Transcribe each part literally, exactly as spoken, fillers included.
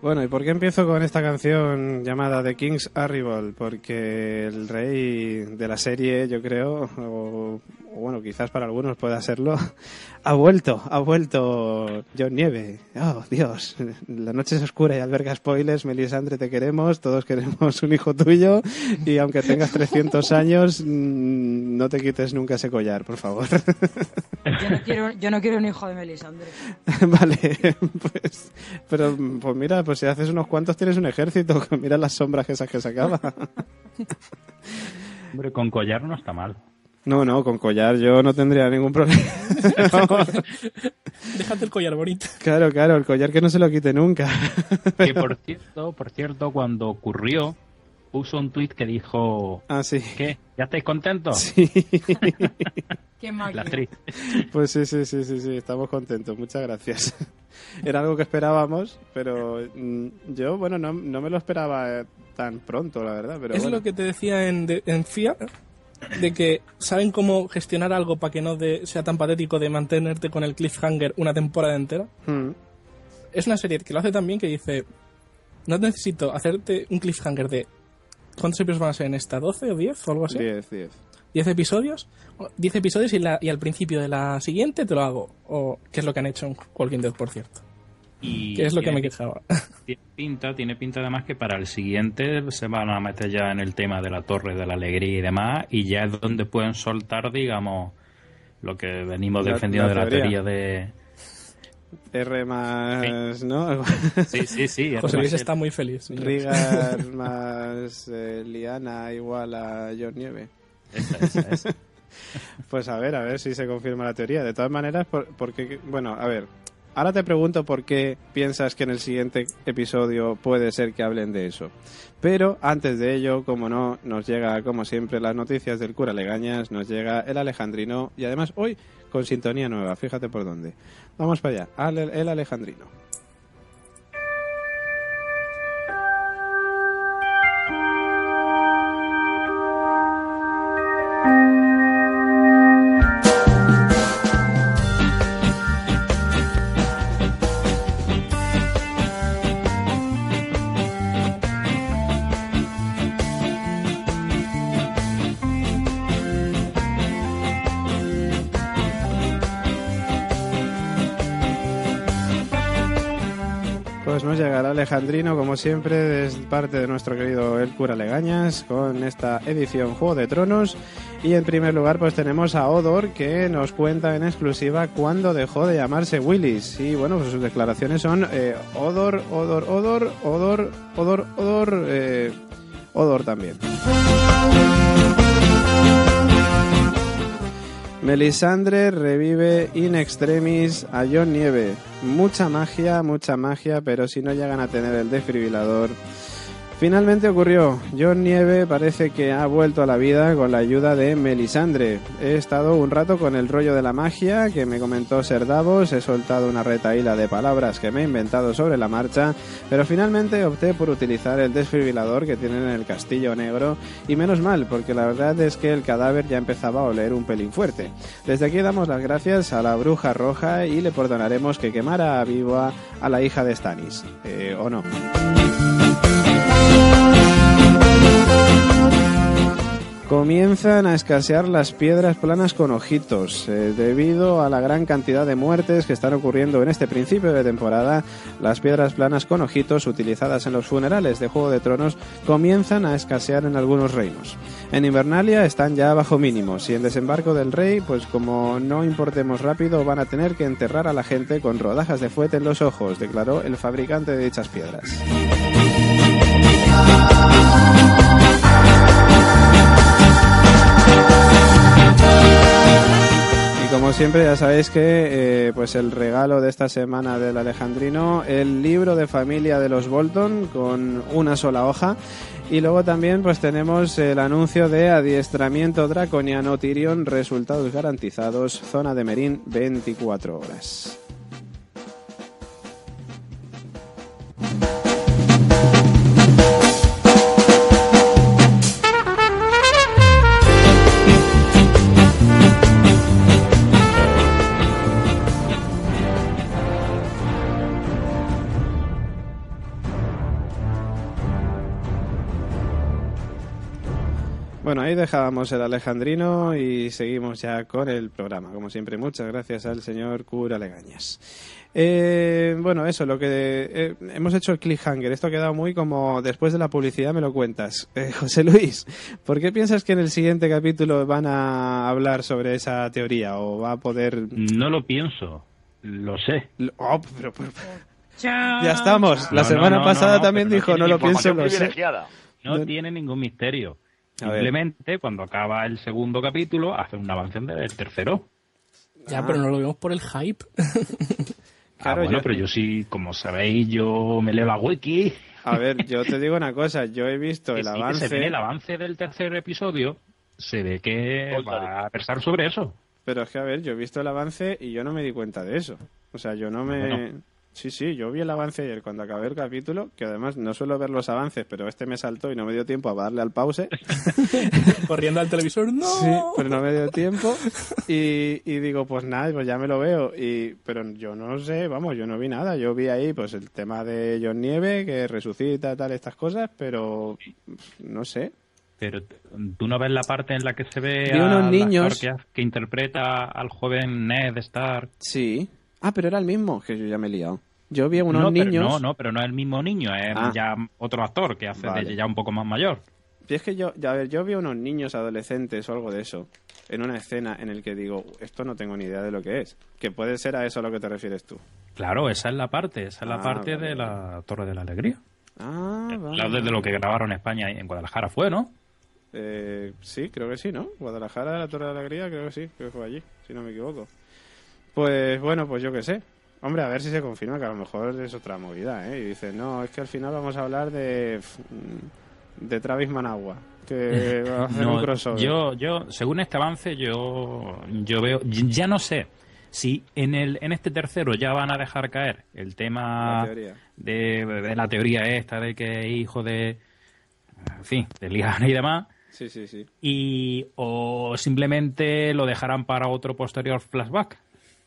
Bueno, ¿y por qué empiezo con esta canción llamada The King's Arrival? Porque el rey de la serie, yo creo, o, o bueno, quizás para algunos pueda serlo, ha vuelto, ha vuelto John Nieve. Oh, Dios, la noche es oscura y alberga spoilers. Melisandre, te queremos, todos queremos un hijo tuyo, y aunque tengas trescientos años, no te quites nunca ese collar, por favor. Yo no quiero, yo no quiero un hijo de Melisandre. Vale, pues, pero pues mira, pues si haces unos cuantos tienes un ejército. Mira las sombras esas que sacaba. Hombre, con collar no está mal. No, no, con collar yo no tendría ningún problema. Déjate el collar bonito. Claro, claro, el collar que no se lo quite nunca. Que por cierto, por cierto, cuando ocurrió, puso un tuit que dijo... Ah, sí. ¿Qué? ¿Ya estáis contentos? Sí. Qué máquina. La actriz. Pues sí, sí, sí, sí, sí, estamos contentos, muchas gracias. Era algo que esperábamos, pero mm, yo, bueno, no, no me lo esperaba eh, tan pronto, la verdad. Pero es bueno. lo que te decía en, de, en F I A, de que saben cómo gestionar algo para que no de, sea tan patético de mantenerte con el cliffhanger una temporada entera. Mm. Es una serie que lo hace tan bien que dice, no necesito hacerte un cliffhanger de... ¿Cuántos episodios van a ser en esta? ¿doce o diez o algo así? diez, diez. ¿diez episodios? diez episodios y, la, y al principio de la siguiente te lo hago. O que es lo que han hecho en Walking Dead, por cierto. Y Que es lo que tiene, me quejaba. Tiene pinta, tiene pinta además que para el siguiente se van a meter ya en el tema de la Torre de la Alegría y demás, y ya es donde pueden soltar, digamos, lo que venimos La- defendiendo la de la teoría. teoría de... R más, ¿no? Sí, sí, sí. José Luis además, está muy feliz. señor. Rigar más eh, Liana igual a John Nieve. Esa, esa, esa. Pues a ver, a ver si se confirma la teoría. De todas maneras, por, porque, bueno, a ver, ahora te pregunto por qué piensas que en el siguiente episodio puede ser que hablen de eso. Pero antes de ello, como no, nos llega, como siempre, las noticias del cura Legañas, nos llega el Alejandrino, y además hoy con sintonía nueva, fíjate por dónde. Vamos para allá, al- el Alejandrino. Pues nos llegará Alejandrino, como siempre, de parte de nuestro querido El Cura Legañas, con esta edición Juego de Tronos. Y en primer lugar, pues tenemos a Odor, que nos cuenta en exclusiva cuándo dejó de llamarse Willis. Y bueno, pues sus declaraciones son eh, Odor, Odor, Odor, Odor, Odor, Odor, eh, Odor también. Melisandre revive in extremis a John Nieve. Mucha magia, mucha magia, pero si no llegan a tener el desfibrilador. Finalmente ocurrió. John Nieve parece que ha vuelto a la vida con la ayuda de Melisandre. He estado un rato con el rollo de la magia que me comentó Ser Davos, he soltado una retahíla de palabras que me he inventado sobre la marcha, pero finalmente opté por utilizar el desfibrilador que tienen en el Castillo Negro, y menos mal, porque la verdad es que el cadáver ya empezaba a oler un pelín fuerte. Desde aquí damos las gracias a la Bruja Roja y le perdonaremos que quemara a viva a la hija de Stannis. Eh, ¿O no? Comienzan a escasear las piedras planas con ojitos. Eh, debido a la gran cantidad de muertes que están ocurriendo en este principio de temporada, las piedras planas con ojitos utilizadas en los funerales de Juego de Tronos comienzan a escasear en algunos reinos. En Invernalia están ya bajo mínimos, y en Desembarco del Rey, pues como no importemos rápido, van a tener que enterrar a la gente con rodajas de fuete en los ojos, declaró el fabricante de dichas piedras. Y como siempre ya sabéis que eh, pues el regalo de esta semana del Alejandrino, el libro de familia de los Bolton con una sola hoja, y luego también pues tenemos el anuncio de adiestramiento draconiano Tyrion, resultados garantizados, zona de Meereen veinticuatro horas. Bueno, ahí dejábamos el alejandrino y seguimos ya con el programa. Como siempre, muchas gracias al señor Cura Legañas. Eh, bueno, eso, lo que eh, hemos hecho el cliffhanger. Esto ha quedado muy como después de la publicidad me lo cuentas. Eh, José Luis, ¿por qué piensas que en el siguiente capítulo van a hablar sobre esa teoría o va a poder...? No lo pienso, lo sé. Oh, pero, pero, ya estamos. La No, semana no, no, pasada no, no, también pero no dijo, tiene no lo pienso, información lo sé. privilegiada. No, No- tiene ningún misterio. A ver. Simplemente cuando acaba el segundo capítulo hace un avance del tercero. Ya, Ah. pero no lo vemos por el hype. Claro, ah, bueno, yo- pero yo sí, como sabéis, yo me leo la wiki. A ver, yo te digo una cosa. Yo he visto Que el sí, que avance... se ve el avance del tercer episodio, se ve que Suéltale. va a versar sobre eso. Pero es que, a ver, yo he visto el avance y yo no me di cuenta de eso. O sea, yo no me... Bueno. Sí, sí, yo vi el avance ayer cuando acabé el capítulo, que además no suelo ver los avances, pero este me saltó y no me dio tiempo a darle al pause. Corriendo al televisor, ¡no! Sí, pero no me dio tiempo. Y, y digo, pues nada, pues ya me lo veo. Y, pero yo no sé, vamos, yo no vi nada. Yo vi ahí pues el tema de John Nieve, que resucita, tal, estas cosas, pero no sé. Pero t- tú no ves la parte en la que se ve Vi unos al niños- actor que, ha- que interpreta al joven Ned Stark. Sí. Ah, pero era el mismo, que yo ya me he liado. Yo vi unos no, pero, niños... no, no, pero no es el mismo niño, es Ah. ya otro actor que hace Vale. de ya un poco más mayor. Y es que yo, ya, a ver, yo vi unos niños adolescentes o algo de eso en una escena en el que digo, esto no tengo ni idea de lo que es. Que puede ser a eso a lo que te refieres tú. Claro, esa es la parte, esa es la Ah, parte vale, de la Torre de la Alegría. Ah, vale. La de lo que grabaron en España y en Guadalajara fue, ¿no? Eh, sí, creo que sí, ¿no? Guadalajara, la Torre de la Alegría, creo que sí, creo que fue allí, si no me equivoco. Pues bueno, pues yo qué sé. Hombre, a ver si se confirma que a lo mejor es otra movida, ¿eh? Y dice, no, es que al final vamos a hablar de de Travis Managua, que va a hacer un crossover. yo, yo, según este avance, yo, yo veo, ya no sé si en el, en este tercero ya van a dejar caer el La tema teoría. de, de la teoría esta de que es hijo de, en fin, de Lyanna y demás. Sí, sí, sí. Y o simplemente lo dejarán para otro posterior flashback.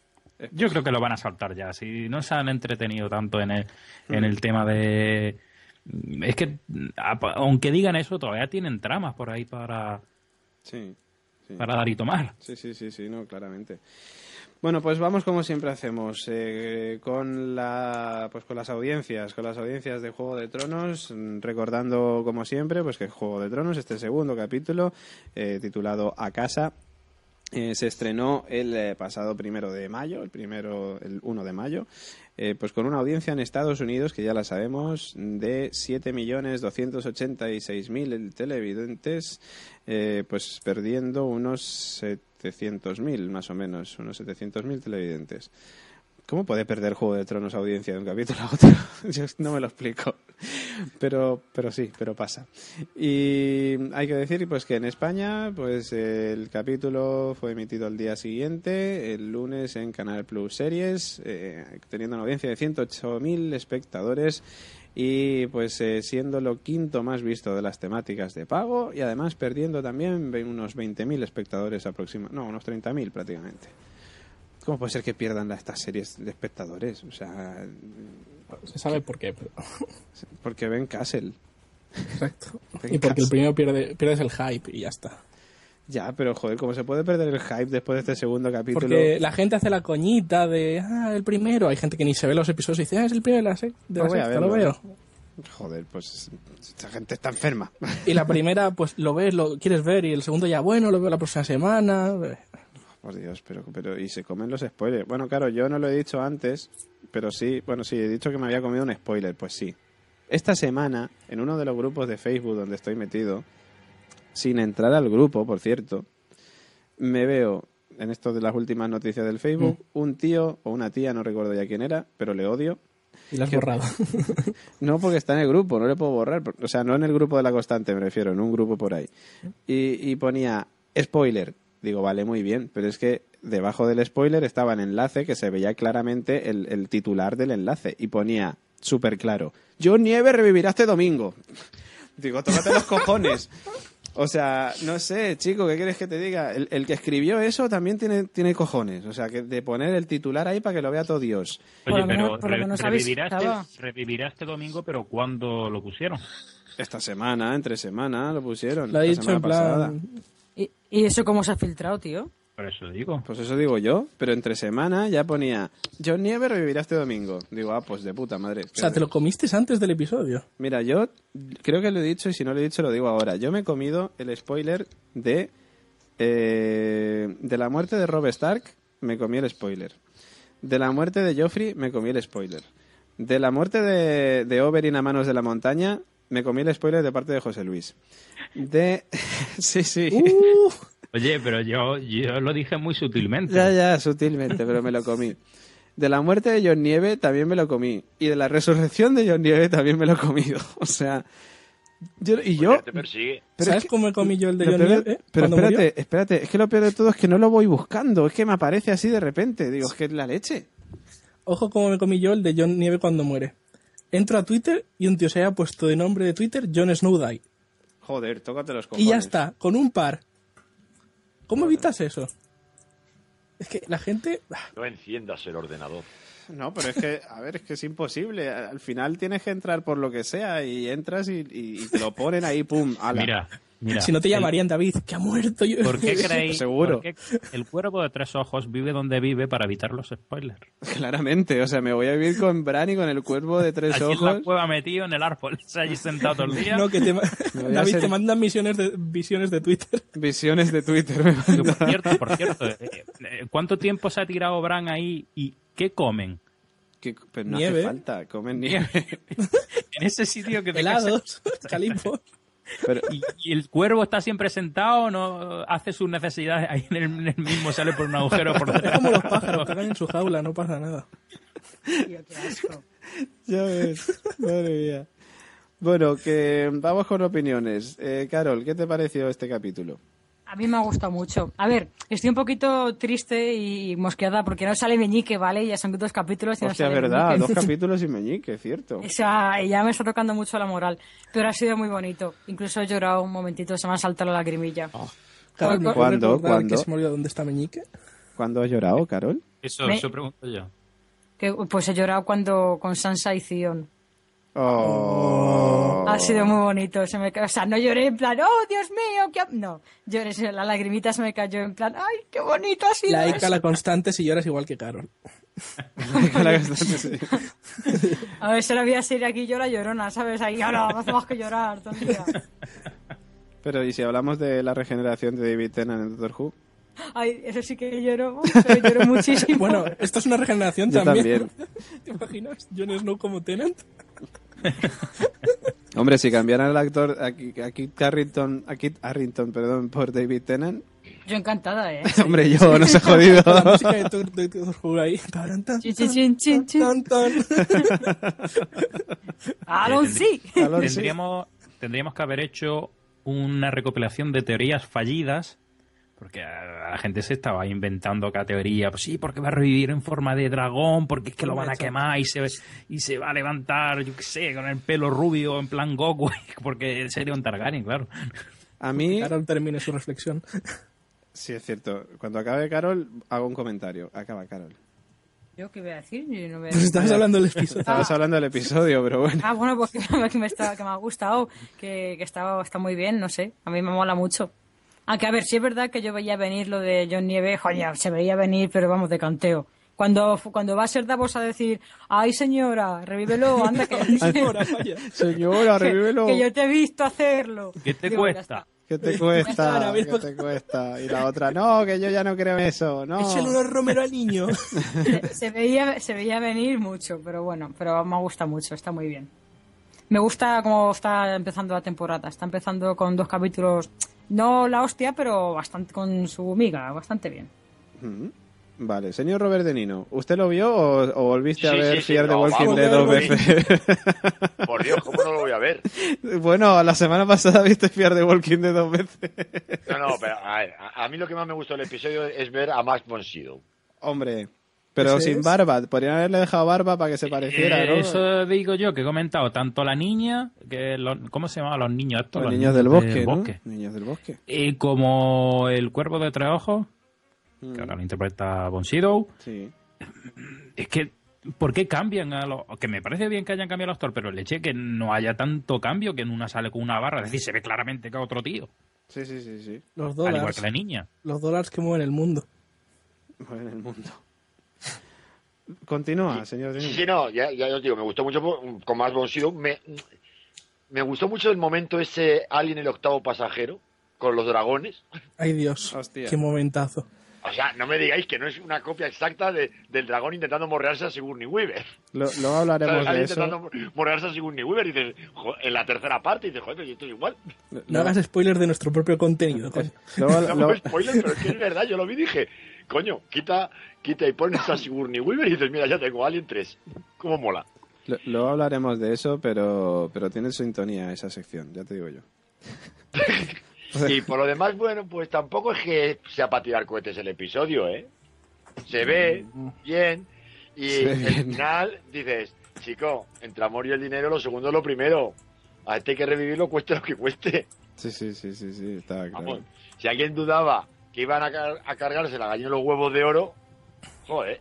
Yo creo que lo van a saltar ya. Si no se han entretenido tanto en el, en el tema de... Es que, aunque digan eso, todavía tienen tramas por ahí para, Sí, sí. para dar y tomar. Sí, sí, sí, sí, no, claramente. Bueno, pues vamos como siempre hacemos, eh, con la, pues con las audiencias, con las audiencias de Juego de Tronos, mm, recordando como siempre, pues que Juego de Tronos, este segundo capítulo, eh, titulado A Casa, eh, se estrenó el eh, pasado primero de mayo, el primero, el uno de mayo, eh, pues con una audiencia en Estados Unidos, que ya la sabemos, de siete millones doscientos ochenta y seis mil televidentes, eh, pues perdiendo unos setecientos mil más o menos, unos setecientos mil televidentes. ¿Cómo puede perder Juego de Tronos audiencia de un capítulo a otro? Yo no me lo explico. Pero, pero sí, pero pasa. Y hay que decir pues que en España pues el capítulo fue emitido al día siguiente, el lunes en Canal Plus Series, eh, teniendo una audiencia de ciento ocho mil espectadores y pues eh, siendo lo quinto más visto de las temáticas de pago y además perdiendo también ve- unos veinte mil espectadores aproximadamente, no, unos treinta mil prácticamente. ¿Cómo puede ser que pierdan la- estas series de espectadores? O sea, Se sabe por qué, pero... porque ven Castle. Exacto. Ven Y porque el Castle. primero pierde, pierdes el hype y ya está. Ya, pero joder, ¿cómo se puede perder el hype después de este segundo capítulo? Porque la gente hace la coñita de, ah, el primero. Hay gente que ni se ve los episodios y dice, ah, es el primero de la, se de la No voy a sexta, lo verlo. veo. Joder, pues esta gente está enferma. Y la primera, pues lo ves, lo quieres ver, y el segundo ya, bueno, lo veo la próxima semana. Por Dios, pero, pero y se comen los spoilers. Bueno, claro, yo no lo he dicho antes, pero sí, bueno, sí, he dicho que me había comido un spoiler, pues sí. Esta semana, en uno de los grupos de Facebook donde estoy metido, sin entrar al grupo, por cierto, me veo, en esto de las últimas noticias del Facebook, mm. un tío o una tía, no recuerdo ya quién era, pero le odio. Y la has que... borrado. No, porque está en el grupo, no le puedo borrar. O sea, no en el grupo de La Constante, me refiero, en un grupo por ahí. Y, y ponía, spoiler. Digo, vale, muy bien, pero es que debajo del spoiler estaba el enlace que se veía claramente el, el titular del enlace y ponía súper claro, John Nieve revivirá este domingo. Digo, tócate los cojones. O sea, no sé, chico, ¿qué quieres que te diga? El, el que escribió eso también tiene, tiene cojones. O sea, que de poner el titular ahí para que lo vea todo Dios. Oye, Por lo pero menos- por lo re- menos revivirá, avisaba. este, revivirá este domingo, pero ¿cuándo lo pusieron? Esta semana, entre semana, lo pusieron. Lo ha la dicho semana en plan... pasada. ¿Y, ¿Y eso cómo se ha filtrado, tío? Por eso digo. Pues eso digo yo, pero entre semana ya ponía John Nieve revivirá este domingo. Digo, ah, pues de puta madre. O sea, te lo comiste antes del episodio. Mira, yo creo que lo he dicho y si no lo he dicho lo digo ahora. Yo me he comido el spoiler de eh, de la muerte de Robb Stark, me comí el spoiler. De la muerte de Joffrey, me comí el spoiler. De la muerte de, de Oberyn a manos de la montaña, me comí el spoiler de parte de José Luis. De... sí, sí. Uh, Oye, pero yo, yo lo dije muy sutilmente. Ya, ya, sutilmente, pero me lo comí. De la muerte de John Nieve también me lo comí. Y de la resurrección de John Nieve también me lo he comido. O sea... Yo, y yo... Te persigue. Pero ¿Sabes es que- cómo me comí yo el de lo John peor- Nieve? eh, Pero cuando espérate, murió? espérate. Es que lo peor de todo es que no lo voy buscando. Es que me aparece así de repente. Digo, es que es la leche. Ojo cómo me comí yo el de John Nieve cuando muere. Entro a Twitter y un tío se haya puesto de nombre de Twitter Jon Snow Die. Joder, tócate los cojones. Y ya está, con un par. ¿Cómo evitas eso? Es que la gente... No enciendas el ordenador. No, pero es que, a ver, es que es imposible. Al final tienes que entrar por lo que sea y entras y, y- y te lo ponen ahí, pum, ala. Mira, mira. si no te el- llamarían David, que ha muerto. Yo... ¿Por qué creéis Seguro. por qué el cuervo de tres ojos vive donde vive para evitar los spoilers? Claramente, o sea, me voy a vivir con Bran y con el cuervo de tres Allí en la ojos. cueva metido en el árbol, o sea, allí sentado todo el día. No, que te... ma- Me voy a David, ser- te mandan misiones de, visiones de Twitter. Visiones de Twitter. me Que, mandan. por cierto, por cierto, eh, eh, ¿cuánto tiempo se ha tirado Bran ahí y qué comen? Que- pero no Nieve. hace falta, comen nieve. En ese sitio que te Helados, calipos. Pero, Y, y el cuervo está siempre sentado, no hace sus necesidades ahí en el, en el mismo, sale por un agujero por Es detrás. como los pájaros que cagan en su jaula, no pasa nada. Tío, qué asco. ya ves, madre mía. Bueno, que vamos con opiniones. Eh, Carol, ¿qué te pareció este capítulo? A mí me ha gustado mucho. A ver, estoy un poquito triste y mosqueada porque no sale Meñique, ¿vale? Ya son dos capítulos y no Hostia, es sale verdad, Meñique. dos capítulos y Meñique, cierto. O sea, ya me está tocando mucho la moral. Pero ha sido muy bonito. Incluso he llorado un momentito, se me ha saltado la lagrimilla. Carol, ¿me puedes ¿Cuándo? recordar ¿Cuándo? que se me olvidó dónde está Meñique? ¿Cuándo has llorado, Carol? Eso, Me- eso pregunto yo. Que, pues he llorado cuando con Sansa y Theon. Oh. Ha sido muy bonito. Se me ca- O sea, no lloré en plan, oh, Dios mío, qué... No, lloré, se- la lagrimita se me cayó en plan, ay, qué bonito ha sido La eso". Ica, la constante, si lloras igual que Carol. Sí. A ver, se la voy a seguir aquí yo la llorona, ¿sabes? Ahí, ahora, no hace más que llorar todo el día. Pero, ¿y si hablamos de la regeneración de David Tennant en Doctor Who? Ay, eso sí que lloro, pero lloro muchísimo. Bueno, esto es una regeneración Yo también. también. ¿Te imaginas? Jon Snow como Tennant. Hombre, si cambiaran el actor a Kit a Kit Harington, a Kit Harington, perdón, por David Tennant, Yo encantada, ¿eh? hombre, yo no se he jodido. La música de Doctor de Doctor Who ahí. Taran, tan, Chin, chin, chin, chin, chin. tan, tan. ¡Alon, sí! Alon, sí. Tendríamos, tendríamos que haber hecho una recopilación de teorías fallidas, porque a la gente se estaba inventando cada teoría. Pues sí, porque va a revivir en forma de dragón, porque es que lo van a quemar y se, y se va a levantar, yo qué sé, con el pelo rubio en plan Goku, porque sería un Targaryen, claro. A mí, Carol termine su reflexión. sí es cierto, cuando acabe Carol, hago un comentario. Acaba Carol. ¿Yo qué voy a decir? Yo no voy a Pues decir. estabas hablando del episodio. Estabas hablando del episodio, pero bueno. Ah, bueno, pues que, que me, está, que me ha gustado, que, que está, está muy bien, no sé, a mí me mola mucho. Aunque, a ver, sí es verdad que yo veía venir lo de John Nieve, joder, se veía venir, pero vamos, de canteo. Cuando, cuando va a ser Davos a decir, ay señora, revívelo, anda que, Señora, vaya. Señora, revívelo. que yo te he visto hacerlo. ¿Qué te Digo, ya cuesta? está. ¿Qué te cuesta? Ahora ¿Qué mismo- te cuesta? Y la otra, no, que yo ya no creo en eso, no. Échale unos romero al niño. Se, se veía, se veía venir mucho, pero bueno, pero me gusta mucho, está muy bien. Me gusta cómo está empezando la temporada, está empezando con dos capítulos, no la hostia, pero bastante con su miga, bastante bien. Mm. Vale, señor Robert De Nino, ¿usted lo vio o, o volviste a Sí, ver sí, sí, Fear the no, Walking vamos, Dead dos vamos, veces? Por Dios, ¿cómo no lo voy a ver? Bueno, la semana pasada viste Fear the Walking Dead dos veces. No, no, pero a, ver, a, a mí lo que más me gustó del episodio es ver a Max von Sydow. Hombre, pero Ese sin es. barba. Podrían haberle dejado barba para que se pareciera, Eh, ¿no? Eso digo yo, que he comentado, tanto la niña, que los- ¿cómo se llamaban los niños estos? Los niños del bosque, ¿no? bosque. Niños del bosque. Y como el cuervo de tres ojos, Mm. que ahora lo interpreta Von Sydow, Sí. es que ¿por qué cambian a los...? Que me parece bien que hayan cambiado los actores, pero leche que no haya tanto cambio, que en una sale con una barra. Es decir, se ve claramente que es otro tío. Sí, sí, sí, sí. Los Al dólares. igual que la niña. Los dólares que mueven el mundo. En el mundo. Continúa, señor Sí, Denis. sí, no, ya, ya os digo, me gustó mucho por- con más Von Sydow. Me, me gustó mucho el momento ese Alien el octavo pasajero con los dragones. Ay, Dios. Hostia. Qué momentazo. O sea, no me digáis que no es una copia exacta de, del dragón intentando morrearse a Sigourney Weaver. Lo- luego O sea, hablaremos sale de eso. intentando morrearse a Sigourney Weaver y dices, jo- en la tercera parte, y dices, joder, pero esto es igual. No Luego- hagas spoilers de nuestro propio contenido, coño. luego- No luego- hago spoiler, pero es que es verdad, yo lo vi y dije, coño, quita, quita y pones a Sigourney Weaver y dices, mira, ya tengo Alien tres. ¿Cómo mola? lo- luego hablaremos de eso, pero, pero tiene sintonía esa sección, ya te digo yo. Y por lo demás, bueno, pues tampoco es que sea para tirar cohetes el episodio, ¿eh? Se ve bien y Se ve al bien. final dices, chico, entre amor y el dinero, lo segundo es lo primero. A este hay que revivirlo cueste lo que cueste. Sí, sí, sí, sí, sí, está claro. Vamos, si alguien dudaba que iban a, car- a cargarse la gallina de los huevos de oro, joder.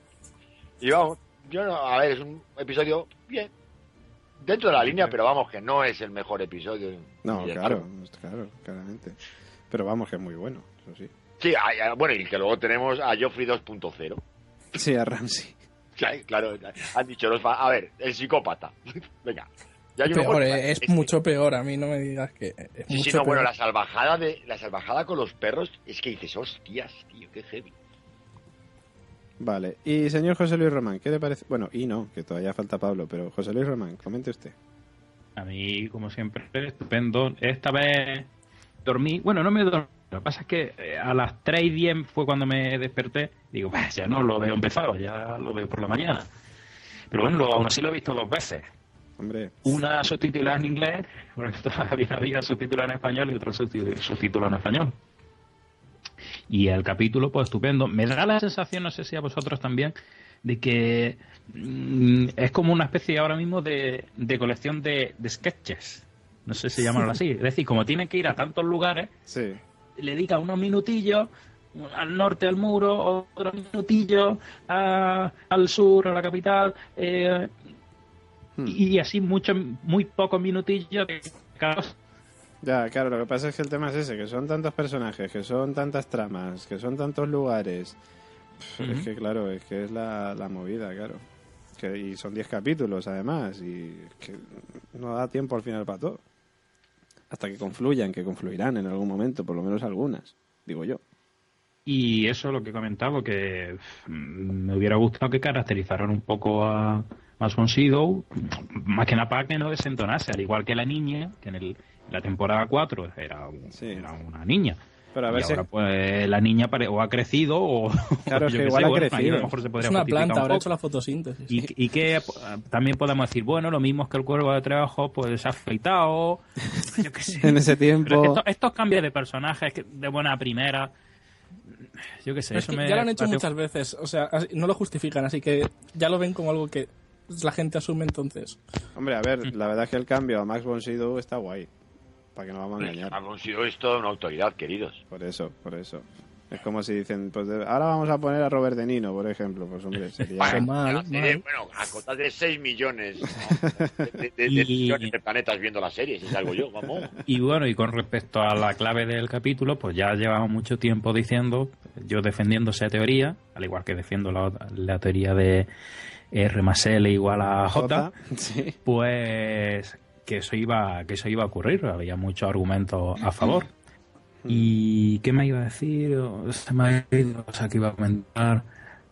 Y vamos, yo no, a ver, es un episodio bien, dentro de la línea, pero vamos, que no es el mejor episodio. No, Y, claro, claro, claramente. Pero vamos, que es muy bueno, eso sí. Sí, hay- hay- bueno, y que luego tenemos a Joffrey dos punto cero. Sí, a Ramsey. Claro, claro, han dicho los fa- a ver, el psicópata. Venga. Ya hay uno Peor, con- eh, es este. mucho peor. A mí no me digas que es Sí, mucho sí, no, bueno, peor. la salvajada de la salvajada con los perros es que dices, hostias, tío, qué heavy. Vale, y señor José Luis Román, ¿qué le parece? Bueno, y no, que todavía falta Pablo, pero José Luis Román, comente usted. A mí, como siempre, estupendo. Esta vez dormí... Bueno, no me dormí. Lo que pasa es que eh, a las tres y diez fue cuando me desperté. Digo, pues ya no lo veo empezado, ya lo veo por la mañana. Pero bueno, lo- aún así lo he visto dos veces. Hombre, Una subtitulada en inglés, porque todavía había subtitulada en español y otra subti- subtitulada en español. Y el capítulo, pues estupendo. Me da la sensación, no sé si a vosotros también, de que mm, es como una especie ahora mismo de, de colección de, de sketches. No sé si llamarlo así. Es decir, como tienen que ir a tantos lugares, sí. le dedica unos minutillos al norte al muro, otros minutillos a- al sur, a la capital, eh, Hmm. y así muchos, muy pocos minutillos de cada cosa. Ya, claro, lo que pasa es que el tema es ese, que son tantos personajes, que son tantas tramas, que son tantos lugares. Pff, Ujú. Es que, claro, es que es la, la movida, claro. Que, y son diez capítulos, además, y es que no da tiempo al final para todo. Hasta que confluyan, que confluirán en algún momento, por lo menos algunas, digo yo. Y eso es lo que he comentado, que mm, me hubiera gustado que caracterizaran un poco a Max von Sydow, más que nada para que no desentonase, al igual que la niña, que en el, la temporada cuatro era, un- Sí. era una niña. Pero a ver y si... ahora pues la niña pare- o ha crecido o Claro, es yo que qué igual sé, ha bueno, ahí crecido. a lo mejor se podría Es una justificar planta, un habrá poco. hecho la fotosíntesis. Y, y que eh, también podemos decir, bueno, lo mismo es que el cuervo de trabajo pues se ha afeitado, yo qué sé. En ese Pero tiempo... estos, estos cambios de personajes que de buena primera, yo qué sé, Pero es eso que me ya lo han hecho parece- muchas veces, o sea, así- no lo justifican, así que ya lo ven como algo que la gente asume entonces. Hombre, a ver, la verdad es que el cambio a Max von Sydow está guay. Para que no vamos a engañar. Hemos sido esto una autoridad, queridos. Por eso, por eso. Es como si dicen, pues de- ahora vamos a poner a Robert De Niro, por ejemplo. Pues hombre, sería... Qué mal, La serie, mal. bueno, a cotas de seis millones ¿no? de, de- de- de Y- millones de planetas viendo la serie, si salgo yo, vamos. Y bueno, y con respecto a la clave del capítulo, pues ya llevamos mucho tiempo diciendo, yo defendiendo esa teoría, al igual que defiendo la, la teoría de R más L igual a J, Sí. pues que eso iba que eso iba a ocurrir, había muchos argumentos a favor. ¿Y qué me iba a decir? Se me ha ido, o sea, que iba a comentar.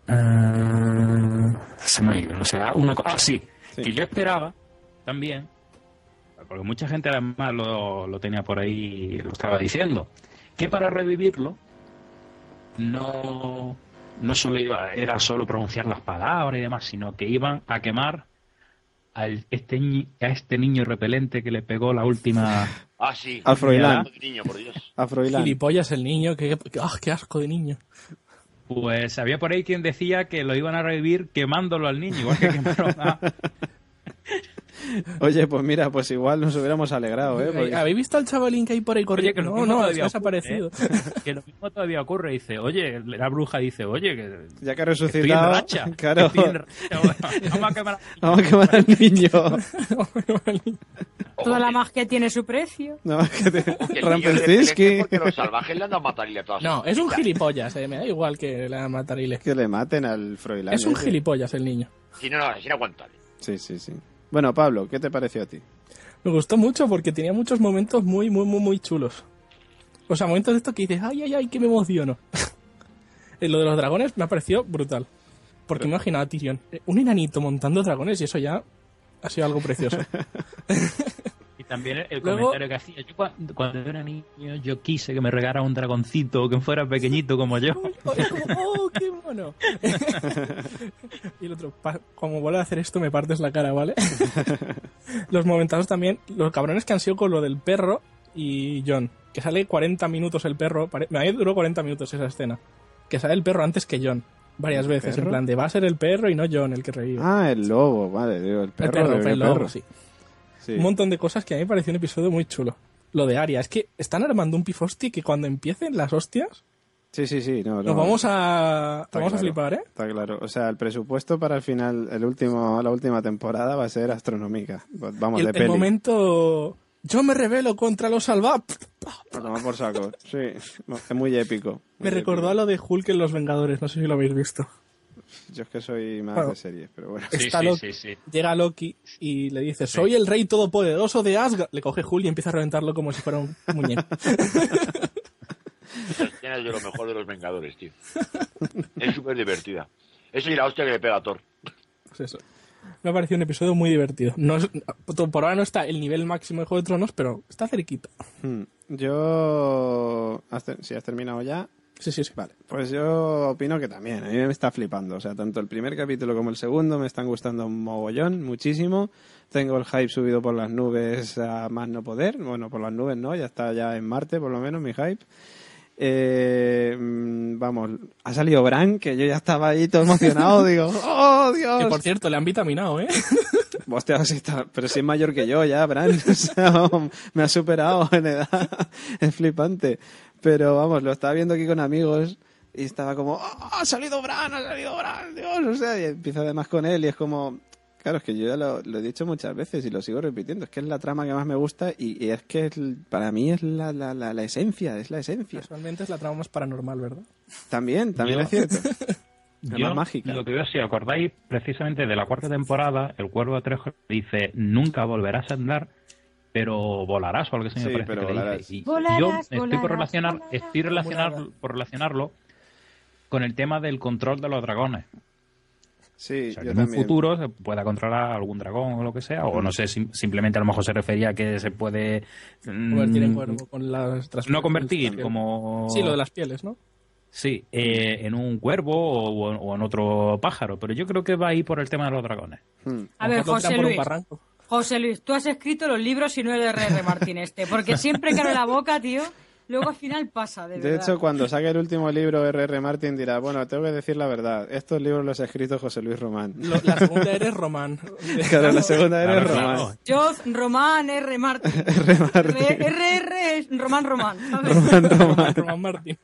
Eh, se me ha ido, o sea, una cosa. Ah, sí, Sí. que yo esperaba también, porque mucha gente además lo, lo tenía por ahí, lo estaba diciendo, que para revivirlo no, no solo iba, era solo pronunciar las palabras y demás, sino que iban a quemar a este, ni- a este niño repelente que le pegó la última. Ah, sí. Al Froilán. Niño, por Dios. A Froilán. Gilipollas el niño, que, que- ah, qué asco de niño. Pues había por ahí quien decía que lo iban a revivir quemándolo al niño, igual que quemaron a, Oye, pues mira, pues igual nos hubiéramos alegrado, ¿eh? Porque... ¿Habéis visto al chavalín que hay por ahí corriendo? Oye, que no, no, ha desaparecido. Ocurre, ¿eh? Que lo mismo todavía ocurre. Dice, oye, la bruja dice, oye, que ya que ha resucitado, estoy en racha. Claro. Estoy en racha. Bueno, vamos a quemar, vamos a quemar al niño. Toda la magia tiene su precio. No, que te... Que el Rampelzinski. niño es porque los salvajes le han dado a matar y a todas No, sus es un cositas. gilipollas, eh, me da igual que la matarile. Que le maten al Froilán. Es un ese. gilipollas el niño. Si no, no, es inaguantable. Sí, sí, sí. Bueno, Pablo, ¿qué te pareció a ti? Me gustó mucho porque tenía muchos momentos muy, muy, muy, muy chulos. O sea, momentos de estos que dices, ay, ay, ay, que me emociono. Lo de los dragones me ha parecido brutal. Porque me he imaginado a Tyrion, eh, un enanito montando dragones y eso ya ha sido algo precioso. Y también el Luego- comentario que hacía. Yo cuando, cuando era niño, yo quise que me regalara un dragoncito que fuera pequeñito como yo. Es como, ¡oh, qué mono! Y el otro, pa- como vuelvo a hacer esto, me partes la cara, ¿vale? Los momentados también, los cabrones que han sido con lo del perro y Jon. Que sale cuarenta minutos el perro. pare- Me duró cuarenta minutos esa escena. Que sale el perro antes que Jon. Varias ¿El veces, perro? en plan de va a ser el perro y no Jon el que revive. Ah, el lobo, vale, digo, el perro. el perro, el el lobo, perro. sí. Sí. Un montón de cosas que a mí me pareció un episodio muy chulo. Lo de Arya, es que están armando un pifosti que cuando empiecen las hostias, Sí, sí, sí. No, no, nos vamos a, está vamos a claro, flipar, ¿eh? Está claro. O sea, el presupuesto para el final, el último, la última temporada va a ser astronómica. Vamos, Y el, de el peli. momento, yo me rebelo contra los salvajes. A tomar por saco. Sí, no, es muy épico. Me muy recordó a épico. lo de Hulk en Los Vengadores, no sé si lo habéis visto. Yo es que soy más Bueno. de series, pero bueno. Sí, Está sí, Loki, sí, sí. llega Loki y le dice, soy el rey todopoderoso de Asgard. Le coge Hulk y empieza a reventarlo como si fuera un muñeco. Esa escena es de lo mejor de los Vengadores, tío. Es súper divertida. Eso y la hostia que le pega a Thor. Pues eso. Me ha parecido un episodio muy divertido. No es- por ahora no está el nivel máximo de Juego de Tronos, pero está cerquita. Hmm. Yo... ¿Has ter- Si has terminado ya... Sí, sí, sí. Vale, pues yo opino que también, a mí me está flipando, o sea, tanto el primer capítulo como el segundo me están gustando un mogollón, muchísimo, tengo el hype subido por las nubes a más no poder, bueno, por las nubes no, ya está ya en Marte por lo menos mi hype. Eh, mm, vamos, ha salido Bran, que yo ya estaba ahí todo emocionado, digo, ¡oh, Dios! Que por cierto, le han vitaminado, ¿eh? Hostia, sí está, pero si es mayor que yo ya, Bran, o sea, me ha superado en edad, es flipante. Pero vamos, lo estaba viendo aquí con amigos y estaba como, ¡oh, ha salido Bran, ha salido Bran, Dios! O sea, y empiezo además con él y es como, claro, es que yo ya lo, lo he dicho muchas veces y lo sigo repitiendo, es que es la trama que más me gusta y, y es que es, para mí es la, la, la, la esencia, es la esencia. Casualmente es la trama más paranormal, ¿verdad? También, también Yo- es cierto. La Yo, más mágica. lo que veo, si acordáis precisamente de la cuarta temporada, el Cuervo de Trejo dice, nunca volverás a andar, pero volarás o algo así Sí, me parece pero que le volarás. dice. Y Volarás, yo estoy por volarás, relacionar, volarás. estoy relacionar, Como una- por relacionarlo con el tema del control de los dragones. Sí, O sea, yo que en un también. futuro se pueda controlar algún dragón o lo que sea, o no sé, sim- simplemente a lo mejor se refería a que se puede mm, Convertir en cuervo con las trans- no convertir, piel. como Sí, lo de las pieles, ¿no? sí, eh, en un cuervo o, o en otro pájaro, pero yo creo que va ahí por el tema de los dragones. Hmm. A ver, lo mejor lo tiran José por un Luis. barranco. José Luis, tú has escrito los libros y no el R R Martín este. Porque siempre que abre la boca, tío, luego al final pasa, de De verdad. hecho, cuando saque el último libro, R R Martin dirá, bueno, tengo que decir la verdad, estos libros los ha escrito José Luis Román. Lo- la segunda eres Román. Claro, la segunda era Claro, Román. claro. Yo, Román R. Martín. R. Martin. R R es Román Román, ¿sabes? Román, Román. Román, Román Martín.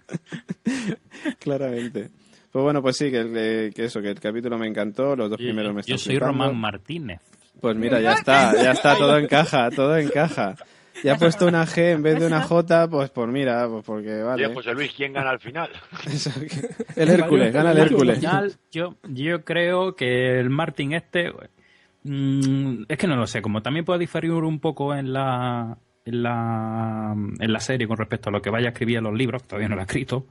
Claramente. Pues bueno, pues sí, que, el- que eso, que el capítulo me encantó, los dos primeros me están Yo soy flipando. Román Martínez. Pues mira, ya está, ya está, todo encaja, todo encaja. Ya ha puesto una G en vez de una J, pues por mira, pues porque vale. Oye, José Luis, ¿quién gana al final? Eso, que- el Hércules, gana el Hércules. Final, yo, yo creo que el Martín este, mm, es que no lo sé, como también puede diferir un poco en la, en la en la serie con respecto a lo que vaya a escribir en los libros, todavía no lo ha escrito,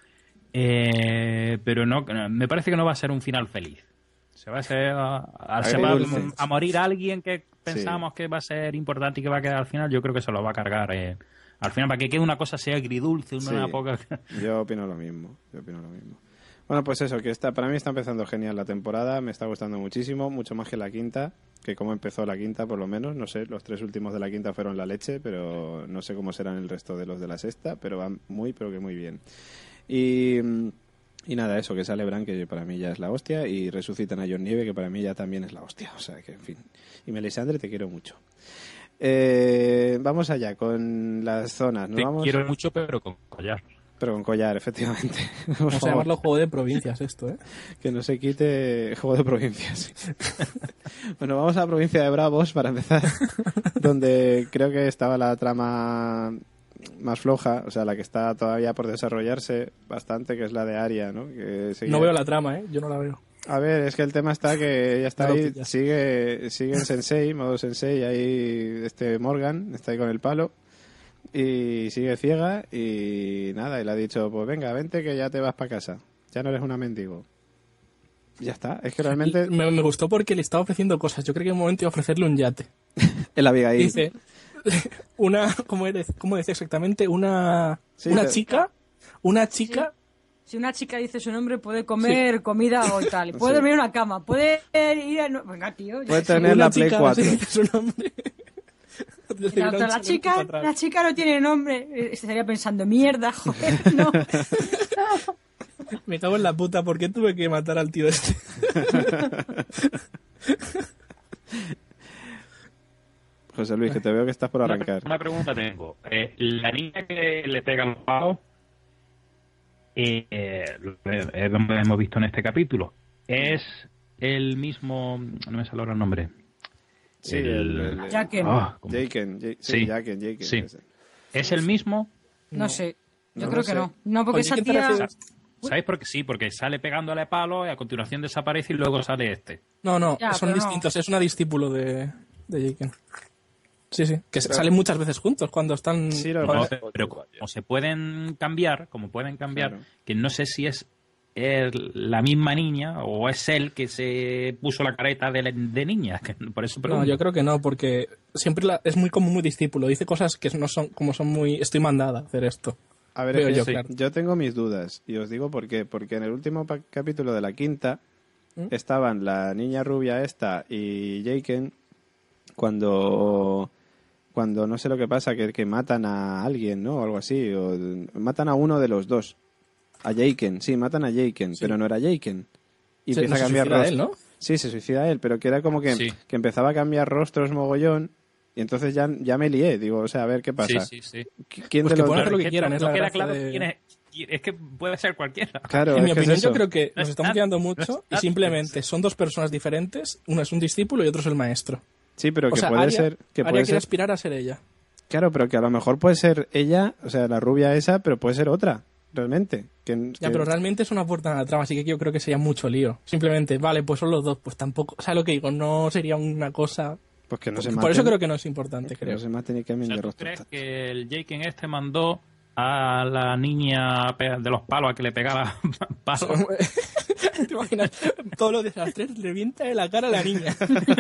eh, pero no, me parece que no va a ser un final feliz. Se va a, ser, a, se va Agridulce. a morir alguien que pensamos que va a ser importante y que va a quedar al final, yo creo que se lo va a cargar eh, al final, para que quede una cosa sea agridulce, una Sí. poca... Yo opino lo mismo, yo opino lo mismo. Bueno, pues eso, que está, para mí está empezando genial la temporada, me está gustando muchísimo, mucho más que la quinta, que como empezó la quinta por lo menos, no sé, los tres últimos de la quinta fueron la leche, pero no sé cómo serán el resto de los de la sexta, pero van muy, pero que muy bien. Y mm, Y nada, eso, que sale Bran, que para mí ya es la hostia, y resucitan a Jon Nieve, que para mí ya también es la hostia. O sea, que en fin. Y Melisandre, te quiero mucho. Eh, vamos allá con las zonas. ¿No? Te Vamos... quiero mucho, pero con collar. Pero con collar, efectivamente. Vamos a llamarlo juego de provincias esto, ¿eh? Que no se quite juego de provincias. Bueno, vamos a la provincia de Bravos, para empezar, donde creo que estaba la trama más floja, o sea, la que está todavía por desarrollarse bastante, que es la de Arya, ¿no? Que seguía... No veo la trama, ¿eh? Yo no la veo. A ver, es que el tema está que ella está No lo ahí, pillas. sigue, sigue en Sensei, modo Sensei, ahí este Morgan está ahí con el palo y sigue ciega y nada, y le ha dicho, pues venga, vente que ya te vas para casa, ya no eres una mendigo. Ya está, es que realmente... Me, me gustó porque le estaba ofreciendo cosas. Yo creo que en un momento iba a ofrecerle un yate. El Abigail. Dice, una, ¿cómo, eres, cómo decía exactamente? Una, Sí, una te- chica, una chica... Si una chica dice su nombre, puede comer comida o tal. Puede Sí. dormir en una cama. Puede ir a... no- Venga, tío. yo Puede qué sé. tener una la Play chica, cuatro. sí, dice su nombre. Y la otra, la chica, la chica no tiene nombre. Eh, Estaría pensando, mierda, joder, no. Me cago en la puta, ¿por qué tuve que matar al tío este? José Luis, que te veo que estás por Una, arrancar. una pregunta tengo. Eh, la niña que le pega los palos, eh, eh, lo que hemos visto en este capítulo, es el mismo... No me sale ahora el nombre. Sí, el- el, el- Jaqen. Ah, ¿cómo? Jaken, Ja- sí, Sí. Jaqen, Jaqen, Sí. ese. ¿Es el mismo? No sé. Yo No creo lo que sé. no. No, porque Oye, esa ¿qué te tía... refieres? ¿Sabéis por qué? Sí, porque sale pegándole palos y a continuación desaparece y luego sale este. No, no, Ya, son pero no. distintos. Es una discípulo de, de Jaken. Sí, sí. Que salen muchas veces juntos cuando están... Sí, lo- No, Vale. pero como se pueden cambiar, como pueden cambiar, Claro. que no sé si es el- la misma niña o es él que se puso la careta de, de niña. Que por eso No, pregunto. yo creo que no, porque siempre la- es muy como muy discípulo. Dice cosas que no son como son muy... Estoy mandada a hacer esto. A ver, Veo es que yo, sí. claro. yo tengo mis dudas y os digo por qué. Porque en el último pa- capítulo de la quinta ¿Mm? estaban la niña rubia esta y Jaken cuando cuando no sé lo que pasa, que, que matan a alguien, ¿no? O algo así. O matan a uno de los dos. A Jaken, sí, matan a Jaken, pero no era Jaken. Y Se- empieza no se a cambiar suicida rostro. él, ¿no? Sí, se suicida él, pero que era como que, Sí. que empezaba a cambiar rostros mogollón. Y entonces ya, ya me lié. Digo, o sea, a ver qué pasa. Sí, sí, sí. ¿Quién Pues de que los pueden dos? hacer lo que Es quieran, no, es no la queda gracia claro de- quién es. Es que puede ser cualquiera. Claro, En mi es que es opinión, yo eso. creo que No nos es estamos nada, liando no mucho es y nada. simplemente son dos personas diferentes. Uno es un discípulo y otro es el maestro. Sí, pero O que sea, puede Arya, ser que Arya puede quiere ser aspirar a ser ella. claro, pero que a lo mejor puede ser ella, o sea, la rubia esa, pero puede ser otra, realmente. Que, Ya, que- pero realmente es una puerta a la trama, así que yo creo que sería mucho lío. Simplemente, vale, pues son los dos, pues tampoco... O sea, lo que digo, no sería una cosa... pues que no se Por maten, eso creo que no es importante, que creo. no se maten y O cambien sea, de ¿tú rostro. crees que el Jaken este mandó a la niña pe- de los palos a que le pegara palos? ¿Te imaginas? Todos los desastres le revienta en la cara a la niña.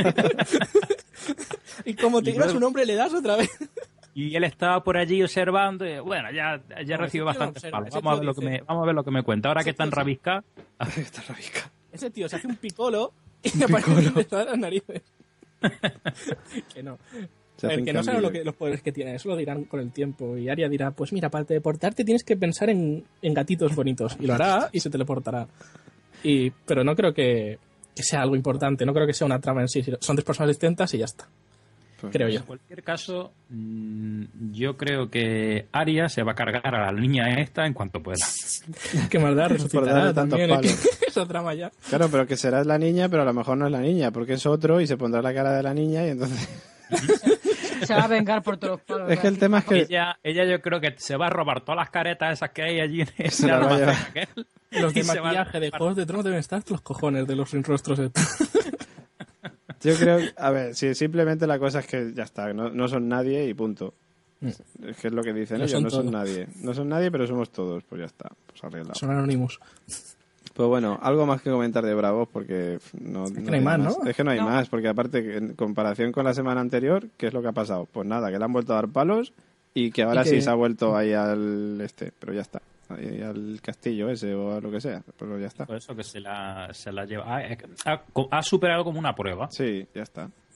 Y como te Y diga luego- su nombre, le das otra vez. Y él estaba por allí observando y, bueno, ya, ya No, recibido ese tío no bastantes observa, palos. ese Vamos a, tío ver lo que dice- me, vamos a ver lo que me cuenta. Ahora Ese que está en tío sí. rabisca, Está rabica. Ese tío se hace un picolo y le aparece en las narices. Que no. Se A ver, hacen que no saben cambio lo de- que, los poderes que tiene, eso lo dirán con el tiempo. Y Arya dirá, pues mira, para teleportarte tienes que pensar en, en gatitos bonitos. Y lo hará y se teleportará. Y, pero no creo que, que sea algo importante, no creo que sea una trama en sí. Son tres personas distintas y ya está, Pues, creo en yo. cualquier caso, mm, yo creo que Arya se va a cargar a la niña esta en cuanto pueda. Qué maldad, darle resucitará tantos también. es que- palos. Esa trama ya. Claro, pero que será la niña, pero a lo mejor no es la niña, porque es otro y se pondrá la cara de la niña y entonces... Se va a vengar por todos los palos. Es que el tema es que... Ella, ella yo creo que se va a robar todas las caretas esas que hay allí en el Se las va a almacén llevar. aquel, Los de y se va a- maquillaje de Juegos de Tronos deben estar hasta los cojones de los sin rostros. estos. Yo creo, a ver, si simplemente la cosa es que ya está, no, no son nadie y punto. Es que es lo que dicen Lo ellos, son no son todo. nadie. No son nadie, pero somos todos, pues ya está, pues arreglado. Son anónimos. Pues bueno, algo más que comentar de Bravos porque no, que no hay más, ¿no? Es que no hay No. más, porque aparte, que en comparación con la semana anterior, ¿qué es lo que ha pasado? Pues nada, que le han vuelto a dar palos y que ahora Y que- sí se ha vuelto ahí al este, pero ya está. Ahí al castillo ese o a lo que sea, pero ya está. Por eso que se la, se la lleva. Ah, es que ha, ha superado como una prueba. Sí, ya está.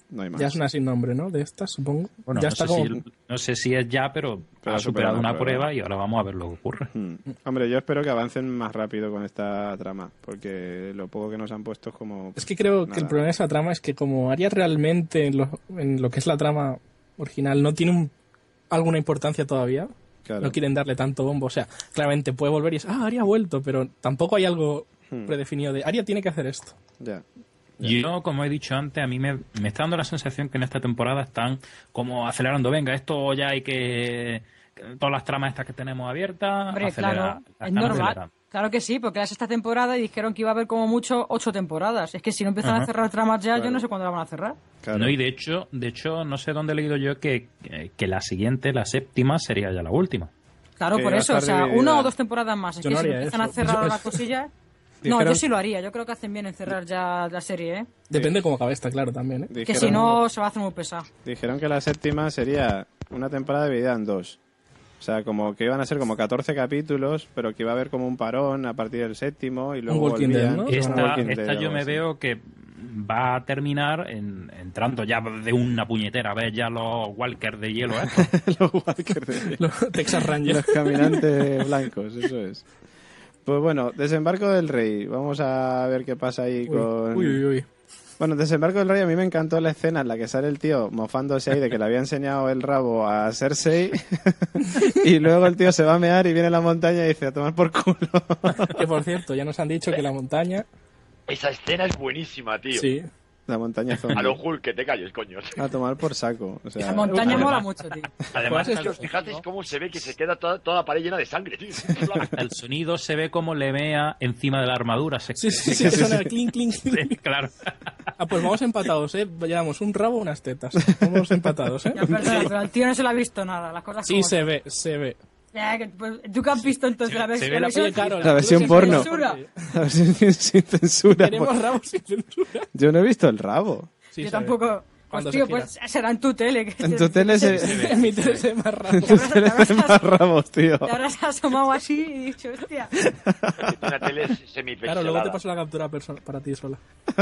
no hay más. Ya es una sin nombre, ¿no? De estas, supongo. Bueno, ya no, está sé como... si, no sé si es ya, pero, Pero ha superado una prueba. prueba y ahora vamos a ver lo que ocurre. Hmm. Hombre, yo espero que avancen más rápido con esta trama, porque lo poco que nos han puesto es como... Es que creo nada. que el problema de esa trama es que como Arya realmente en lo, en lo que es la trama original no tiene un, alguna importancia todavía, Claro. no quieren darle tanto bombo. O sea, claramente puede volver y es, ah, Arya ha vuelto, pero tampoco hay algo Hmm. predefinido de Arya tiene que hacer esto. Ya. Yo, como he dicho antes, a mí me, me está dando la sensación que en esta temporada están como acelerando. Venga, esto ya hay que... Todas las tramas estas que tenemos abiertas, Hombre, acelera- claro, las es están normal. acelerando. Claro que sí, porque era esta temporada y dijeron que iba a haber como mucho ocho temporadas. Es que si no empiezan Ajá. a cerrar tramas ya, Claro. yo no sé cuándo la van a cerrar. Claro. No, y de hecho, de hecho, no sé dónde he leído yo que, que, que la siguiente, la séptima, sería ya la última. Claro, Que por va a eso, o estar sea, dividida. una o dos temporadas más. Es Yo que no si haría empiezan eso. a cerrar Yo- las cosillas... No, Dijeron- yo sí lo haría. Yo creo que hacen bien en cerrar ya la serie, ¿eh? Depende cómo acabe esta, claro, también, ¿eh? Que Dijeron, si no, se va a hacer muy pesado. dijeron que la séptima sería una temporada dividida en dos. O sea, como que iban a ser como catorce capítulos, pero que iba a haber como un parón a partir del séptimo y luego Walking Dead, volvían. ¿no? Sí, un Esta, Walking Dead, esta yo algo me así. veo que va a terminar en, entrando ya de una puñetera. ¿Ves ya los walkers de hielo estos? Los Walker de... Los Texas Rangers. Los caminantes blancos, eso es. Pues bueno, desembarco del rey. Vamos a ver qué pasa ahí Uy, con... uy, uy, uy. Bueno, desembarco del rey, a mí me encantó la escena en la que sale el tío mofándose ahí de que le había enseñado el rabo a Cersei y luego el tío se va a mear y viene a la montaña y dice a tomar por culo. Que por cierto, ya nos han dicho que la montaña... Esa escena es buenísima, tío. Sí. La montaña A zombie. lo Hulk, que te calles, coño. A tomar por saco. O sea, La montaña además- mola mucho, tío. Además, Pues Es que os fijasteis cómo se ve que se queda toda, toda la pared llena de sangre, tío. el sonido se ve como le vea encima de la armadura. Se, Sí, sí, sí, que suena clink, clink, Sí, clink. claro. Ah, pues vamos empatados, ¿eh? Llevamos un rabo, unas tetas. Vamos empatados, ¿eh? Ya, perdona, pero al tío no se lo ha visto nada. Las cosas Sí, como se son. ve, se ve. Ya, que, pues, ¿tú qué has visto entonces? Se- la se versión, ve la versión- Oye, Carol, La versión sin porno. censura. a ver si- sin censura. Queremos rabos sin censura. Yo no he visto el rabo. Sí, Yo se ve. tampoco... Pues Cuando tío, se gira. pues será en tu tele. Que En tu tele se... En mi tele se ve más rabo. En tu tele se ven más rabos, tío. Te habrás asomado así y dicho, hostia. Una tele semipixelada. Claro, luego te paso la captura perso- para ti sola.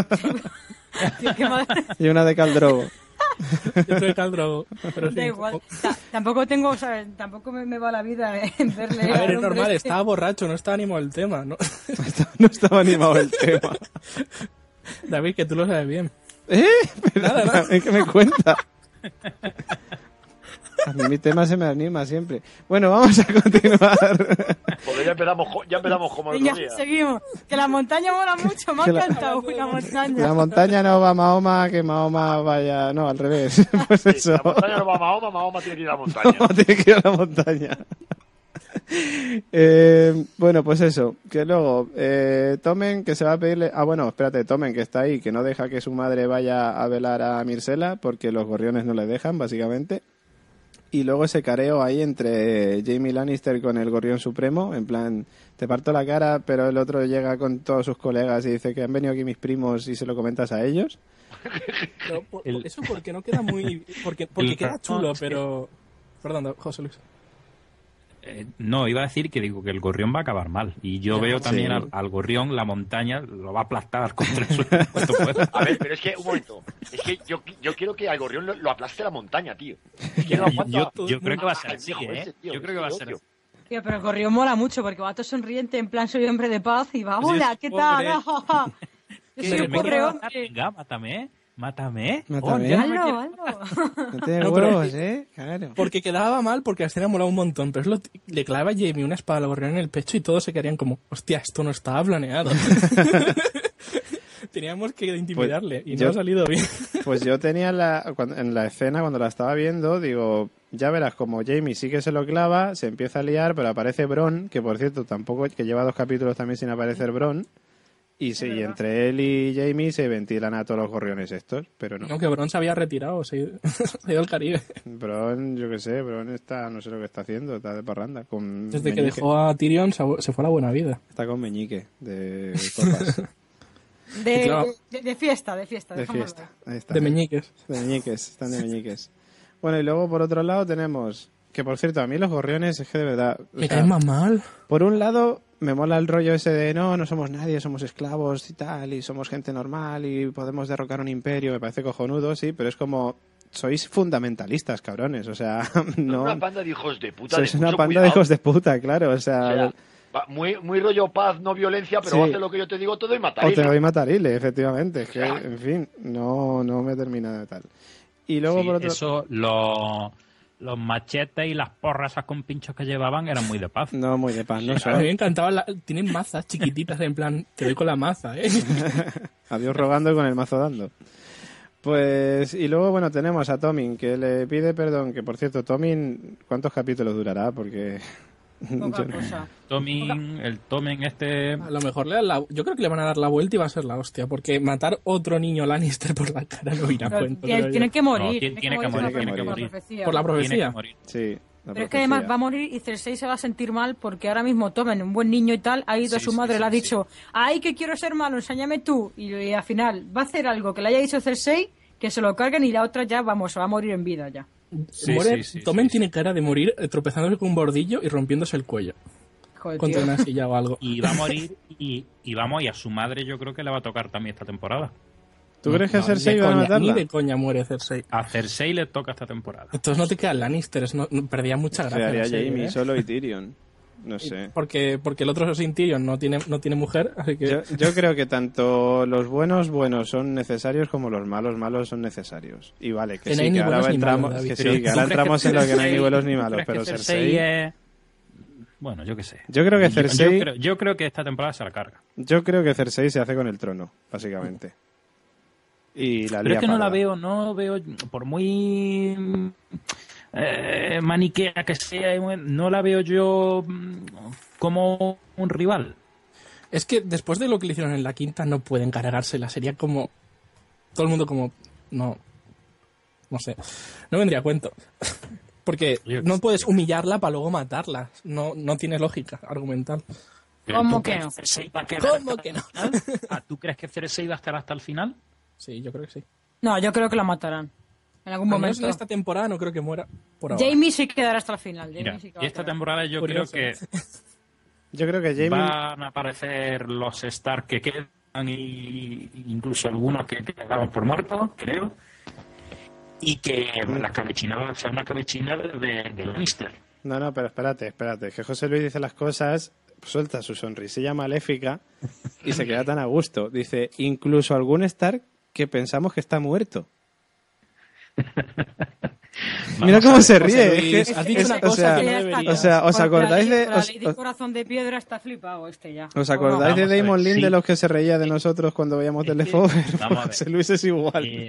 Tío, qué madre. Y una de Caldrogo. Yo soy Caldrogo, pero sí. Da igual. Ta- tampoco tengo, ¿sabes? Tampoco me, me va la vida en verle. A ver, al es hombre normal, este. estaba borracho, no estaba animado el tema, ¿no? No estaba animado el tema. David, que tú lo sabes bien. ¿Eh? Pero, Nada, nada. ¿qué me cuenta? A mí mi tema se me anima siempre. Bueno, vamos a continuar. Joder, ya empezamos, jo- ya empezamos como el Venga, otro día. seguimos. Que la montaña mola mucho, me ha Que la- encantado la montaña. La montaña no va a Mahoma, que Mahoma vaya... No, al revés. Pues Sí, eso. la montaña no va a Mahoma, Mahoma tiene que ir a la montaña. Mahoma tiene que ir a la montaña. Eh, bueno, pues eso, que luego eh, Tomen, que se va a pedirle... Ah, bueno, espérate, Tomen, que está ahí, que no deja que su madre vaya a velar a Myrcella porque los gorriones no le dejan, básicamente. Y luego ese careo ahí entre Jaime Lannister con el gorrión supremo, en plan, te parto la cara, pero el otro llega con todos sus colegas y dice que han venido aquí mis primos y se lo comentas a ellos. Pero por- El- Eso porque no queda muy... Porque, porque El- queda chulo, no, es que- pero... Perdón, José Luis. Eh, no, iba a decir que digo que el gorrión va a acabar mal. Y yo veo también al, al gorrión, la montaña, lo va a aplastar contra el suelo en cuanto pueda. A ver, pero es que, un momento. Es que yo, yo quiero que al gorrión lo, lo aplaste la montaña, tío. Es que no Y aguanta- yo, yo creo que va a ser Ay, así, hijo, ¿eh? ese tío, Yo creo que va a ese ser odio. así. Tío, pero el gorrión mola mucho porque va todo sonriente, en plan soy hombre de paz y va, hola, ¿qué tal? pobre. Yo Que soy un me pobre quiero hombre. matar, venga, mátame, mátame. Mátame. Oh, ya me Hazlo, quiero- hazlo. No tiene No, pero- huevos, ¿eh? Claro. Porque quedaba mal porque la escena molaba un montón, pero es lo- le clavaba a Jamie una espada al gorrión en el pecho y todos se quedarían como, hostia, esto no estaba planeado. Teníamos que intimidarle y no yo- ha salido bien. Pues yo tenía la, cuando- en la escena, cuando la estaba viendo, digo, ya verás como Jamie sí que se lo clava, se empieza a liar, pero aparece Bronn, que por cierto tampoco, que lleva dos capítulos también sin aparecer Bronn, y, sí, y entre él y Jamie se ventilan a todos los gorriones estos, pero no. No, que Bron se había retirado, se ha ido, se ha ido al Caribe. Bronn, yo qué sé, Bronn está, no sé lo que está haciendo, está de parranda, con Desde que Meñique. dejó a Tyrion se se fue a la buena vida. Está con Meñique, de copas, De, claro. de, de fiesta, de fiesta. de dejémoslo. fiesta. Ahí está. De meñiques. De meñiques, están de meñiques. Bueno, y luego por otro lado tenemos... Que por cierto, a mí los gorriones es que de verdad... o Me sea, caen más mal. por un lado, me mola el rollo ese de no, no somos nadie, somos esclavos y tal, y somos gente normal y podemos derrocar un imperio, me parece cojonudo, sí, pero es como, sois fundamentalistas, cabrones, o sea, no... Una panda de hijos de puta. Sois de una mucho panda cuidado. de hijos de puta, claro, o sea... O sea, va- muy, muy rollo paz, no violencia, pero Sí. hace lo que yo te digo todo y o matar. te doy matarile, efectivamente, es que, Claro. en fin, no, no me termina de tal. Y luego, Sí, por otro... eso, los, los machetes y las porras esas con pinchos que llevaban eran muy de paz. No, muy de paz, no A mí me son. encantaba, la... tienen mazas chiquititas en plan, te doy con la maza, ¿eh? Adiós rogando y con el mazo dando. Pues, y luego, bueno, tenemos a Tomin, que le pide perdón, que por cierto, Tomin, ¿cuántos capítulos durará? Porque... Poca yo- cosa. Tomin, el Tomen este... A lo mejor le dan la... yo creo que le van a dar la vuelta y va a ser la hostia, porque matar otro niño Lannister por la cara no irá a Pero cuento. tiene, creo yo. tiene que morir. No, tiene- tiene que por morir, la- tiene que por la morir. profecía. Por la Tiene profecía. que morir. Sí, la Pero es que además profecía. va a morir y Cersei se va a sentir mal porque ahora mismo Tommen, un buen niño y tal, ha ido a Sí, su sí, madre, sí, le ha sí. dicho, ay, que quiero ser malo, enséñame tú. Y, y al final va a hacer algo que le haya dicho Cersei, que se lo carguen y la otra ya, vamos, se va a morir en vida ya. Sí, Muere- sí, sí, Tommen sí, sí. tiene cara de morir eh, tropezándose con un bordillo y rompiéndose el cuello Joder, contra tío. una silla o algo. Y va a morir y, y vamos, y a su madre yo creo que le va a tocar también esta temporada. ¿Tú crees que No, Cersei ni de va a coña, matarla? Ni de coña muere Cersei. A Cersei le toca esta temporada. Entonces no te quedan Lannisters, no, no- perdía mucha gracia. Quedaría la serie, Jaime ¿eh? solo y Tyrion. No sé. Porque, porque el otro sin Tyrion no tiene, no tiene mujer, así que... Yo, yo creo que tanto los buenos buenos son necesarios como los malos malos son necesarios. Y vale, que Que no sí, hay que ni ahora buenos ni entramos, malos, David. que Pero sí, que ¿tú ahora crees entramos en lo que no hay ni Cersei- buenos ni tú malos, crees pero que Cersei, es... Bueno, yo qué sé. yo creo que Yo- Cersei, Yo, creo, yo creo que esta temporada se la carga. yo creo que Cersei se hace con el trono, básicamente. Y la Pero lía es que no la parda. veo, no veo, por muy eh, maniquea que sea, no la veo yo mm, como un rival. Es que después de lo que le hicieron en la quinta no pueden cargársela. Sería como... Todo el mundo como... No... No sé. No vendría a cuento. Porque Yo- no puedes humillarla para luego matarla. No, no tiene lógica argumental. ¿Cómo ¿Tú que crees no? Cersei va a quedar ¿Cómo hasta que no? el final? Ah, ¿Tú crees que Cersei va a estar hasta el final? Sí, yo creo que sí. No, yo creo que la matarán. En algún Al menos momento. en esta temporada no creo que muera por ahora. Jamie sí quedará hasta el final. Jamie Mira, sí que y va a esta quedar. temporada yo Curioso. creo que Yo creo que Jaime van a aparecer los Stark que quedan y incluso algunos que quedaban por muertos, creo. Y que la cabechinada sea una cabechinada de, de Lannister. No, no, pero espérate, espérate, que José Luis dice las cosas, suelta su sonrisilla maléfica y se queda tan a gusto. Dice, incluso algún Stark que pensamos que está muerto. Mira cómo se ríe. José Luis, es que- has dicho es- una o cosa sea, que no Ya está. deberías. o sea, ¿os Con la acordáis ley- de- con la os- ley de os- corazón de piedra está flipado este ya. ¿Os ¿O no? acordáis Vamos de a ver, Damon Lin sí. de los que se reía de nosotros cuando veíamos Es The que- Leftovers? vamos a ver. José Luis es igual. Eh,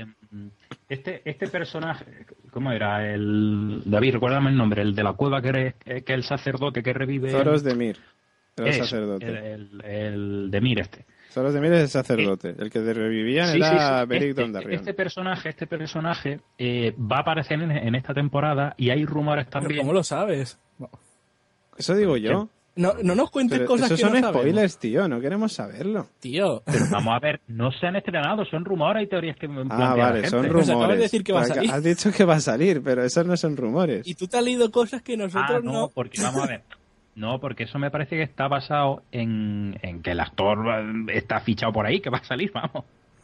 este, este personaje, ¿cómo era? El David, recuérdame el nombre, el de la cueva que, re- que el sacerdote que revive. Zoros de Mir, el Eso, sacerdote. El, el, el de Mir este. Zoros de Mir es el sacerdote. El que revivían Sí, era sí, sí. Beric Este, Dondarrion. este personaje, este personaje eh, va a aparecer en, en esta temporada y hay rumores Pero también. ¿cómo lo sabes? No, Eso digo yo. no, no nos cuentes Pero cosas esos que son no sabemos. spoilers, tío. No queremos saberlo. Tío, Pero vamos a ver, no se han estrenado, son rumores y teorías que plantea Ah, la vale, gente. son Pues rumores. acabas de decir que va a Pero salir. Has dicho que va a salir, pero esos no son rumores. y tú te has leído cosas que nosotros Ah, no, no... porque vamos a ver. No, porque eso me parece que está basado en, en que el actor eh, está fichado por ahí, que va a salir, vamos.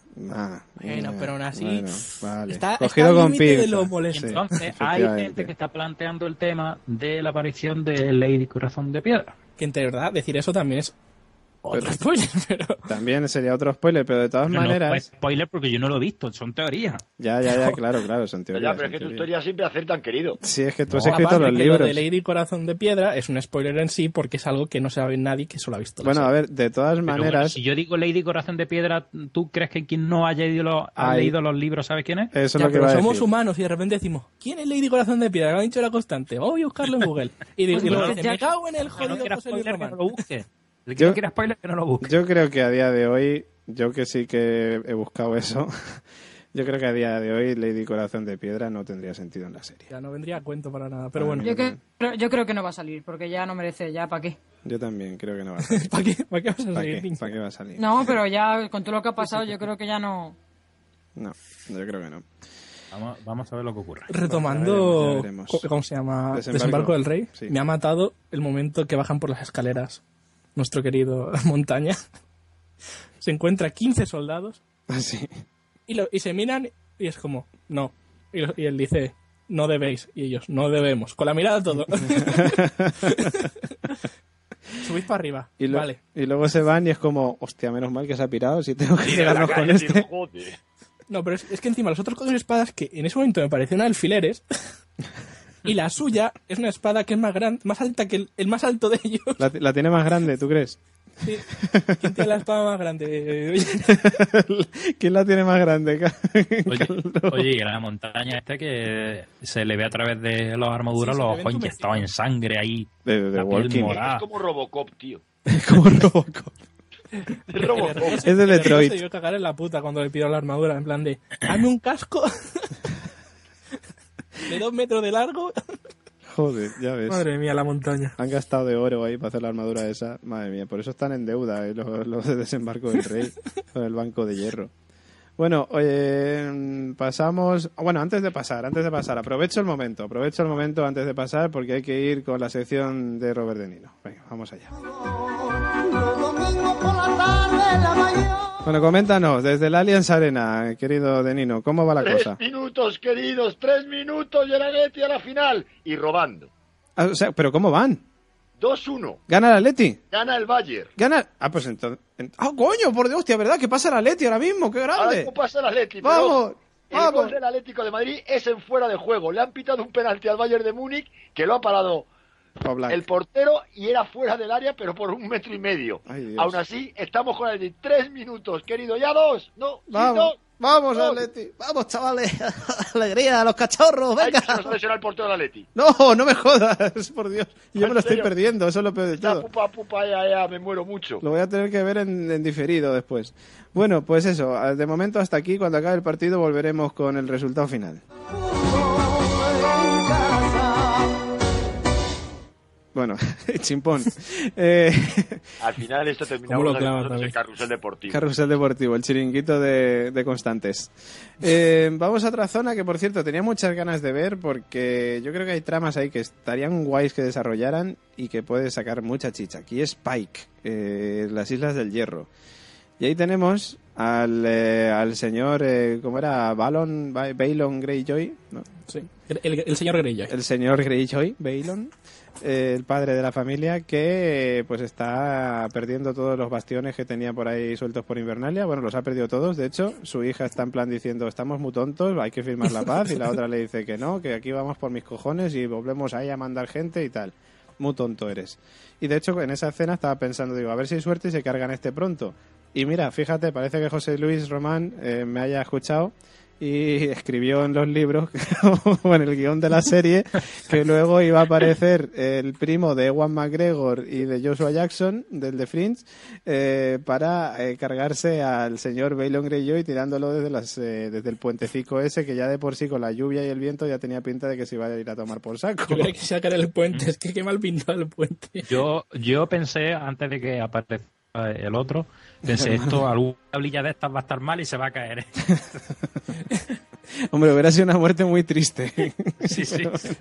Ah, Bueno, mira, pero aún así, bueno, vale. está- Cogido está al con límite de pinzas. lo Y molesto. Sí, entonces hay efectivamente. gente que está planteando el tema de la aparición de Lady Corazón de Piedra. Que en verdad decir eso también es otro Pero- spoiler, pero... También sería otro spoiler, pero de todas Pero no maneras... fue spoiler porque yo no lo he visto, son teorías. Ya, ya, ya, claro, claro, son teorías. Ya, pero es son que tu teorías. historia siempre acertan, querido. Sí, es que tú has No, escrito aparte los que libros. Lo de Lady Corazón de Piedra es un spoiler en sí porque es algo que no sabe nadie que solo ha visto la Bueno, a serie. ver, de todas Pero bueno, maneras, si yo digo Lady Corazón de Piedra, ¿tú crees que quien no haya ido lo- ha Ay. leído los libros sabe quién es? eso es Ya, lo que pero va a somos decir. humanos y de repente decimos, ¿quién es Lady Corazón de Piedra? Lo ha dicho la constante. Voy a buscarlo en Google. Y, digo, Pues y luego no, dice, ya- me cago en el Que no jodido quiera José Luis spoiler, que Román. no lo busque. El que Yo- no quiera spoiler, que no lo busque. Yo creo que a día de hoy, yo que sí que he buscado eso, yo creo que a día de hoy Lady Corazón de Piedra no tendría sentido en la serie. Ya no vendría a cuento para nada. Pero Ah, bueno, Yo, que- creo- yo creo que no va a salir, porque ya no merece, ya, ¿para qué? Yo también creo que no va a salir. ¿para qué, ¿para qué vas a ¿Para seguir? qué? ¿Para qué va a salir? No, pero ya con todo lo que ha pasado, yo creo que ya no. No, yo creo que no. Vamos, vamos a ver lo que ocurre. Retomando, Ya veremos, ya veremos. ¿cómo se llama? Desembarco. Desembarco, del Rey. Sí. Me ha matado el momento que bajan por las escaleras nuestro querido Montaña, se encuentra quince soldados Sí. y, lo, y se miran y es como, no. Y, lo, y él dice, no debéis. Y ellos, no debemos. Con la mirada todo. Subid para arriba. Y, lo- vale. y luego se van y es como, hostia, menos mal que se ha pirado, si tengo que Tira la llegarnos con calle, este. tío, joder. No, pero es, es que encima los otros con espadas que en ese momento me parecían alfileres y la suya es una espada que es más grande, más alta que el, el más alto de ellos. La, la tiene más grande, ¿tú crees? Sí. ¿Quién tiene la espada más grande? ¿Quién la tiene más grande? Oye, oye, y la montaña esta que se le ve a través de las armaduras Sí, se le los ve ojos entumecido. inyectados en sangre ahí. De, de, de La piel Walking. morada. Es como Robocop, tío. Como Robocop. Es Robocop. Es de Y repente Detroit. Se dio a cagar en la puta cuando le pidió la armadura, en plan de, dame un casco de dos metros de largo. Joder, ya ves. Madre mía, la montaña. Han gastado de oro ahí para hacer la armadura esa. Madre mía, por eso están en deuda eh, los, los de desembarco del rey con el banco de hierro. Bueno, eh, pasamos... Bueno, antes de pasar, antes de pasar, aprovecho el momento, aprovecho el momento antes de pasar porque hay que ir con la sección de Robert De Niro. Venga, vamos allá. Bueno, coméntanos, desde el Allianz Arena, querido De Nino, ¿cómo va la Tres cosa? minutos, queridos, tres minutos y el Atleti a la final. Y robando. Ah, o sea, ¿pero cómo van? dos uno. ¿Gana el Atleti? Gana el Bayern. ¿Gana? Ah, pues entonces... en- ¡Ah, coño, por Dios, hostia, ¿verdad? ¿Qué pasa el Atleti ahora mismo? ¡Qué Ahora grande! mismo pasa el Atleti. pero ¡Vamos! El ¡Vamos! gol del Atlético de Madrid es en fuera de juego. Le han pitado un penalti al Bayern de Múnich que lo ha parado Oblak. el portero y era fuera del área, pero por un metro y medio. Ay, Dios. Aún así, estamos con el tres minutos, querido. Ya dos. No, sí, Vamos, dos. vamos, dos. Atleti. Vamos, chavales. Alegría, a los cachorros, Ay, venga. que se nos ha lesionado el portero del Atleti. No, no me jodas, por Dios. Yo me ¿En lo estoy serio? perdiendo, eso es lo peor de Ya, todo. pupa, pupa, ya, ya, me muero mucho. Lo voy a tener que ver en, en diferido después. Bueno, pues eso, de momento hasta aquí, cuando acabe el partido volveremos con el resultado final. Bueno, chimpón. Eh, Al final esto ¿Cómo terminamos lo aquí clavas, nosotros en David? carrusel deportivo. Carrusel Deportivo, el chiringuito de, de Constantes. Eh, vamos a otra zona que, por cierto, tenía muchas ganas de ver porque yo creo que hay tramas ahí que estarían guays que desarrollaran y que puede sacar mucha chicha. Aquí es Pike, eh, las Islas del Hierro. Y ahí tenemos al, eh, al señor, eh, ¿cómo era? Balon, Ba- Balon Greyjoy, ¿no? Sí. El, el- el señor Greyjoy. El señor Greyjoy, Balon, eh, el padre de la familia, que eh, pues está perdiendo todos los bastiones que tenía por ahí sueltos por Invernalia. Bueno, los ha perdido todos. De hecho, su hija está en plan diciendo, estamos muy tontos, hay que firmar la paz. Y la otra le dice que no, que aquí vamos por mis cojones y volvemos ahí a mandar gente y tal. Muy tonto eres. Y de hecho, en esa escena estaba pensando, digo, a ver si hay suerte y se cargan este pronto. Y mira, fíjate, parece que José Luis Román eh, me haya escuchado y escribió en los libros o en el guión de la serie que luego iba a aparecer el primo de Ewan McGregor y de Joshua Jackson, del The Fringe, eh, para eh, cargarse al señor Balon Greyjoy tirándolo desde, las, eh, desde el puentecico ese, que ya de por sí con la lluvia y el viento ya tenía pinta de que se iba a ir a tomar por saco. Yo creía que se iba a caer el puente. Es que qué mal pintado el puente. Yo, yo pensé, antes de que aparezca el otro, pensé, esto, alguna tablilla de estas va a estar mal y se va a caer. Hombre, hubiera sido una muerte muy triste. Sí, sí, sí.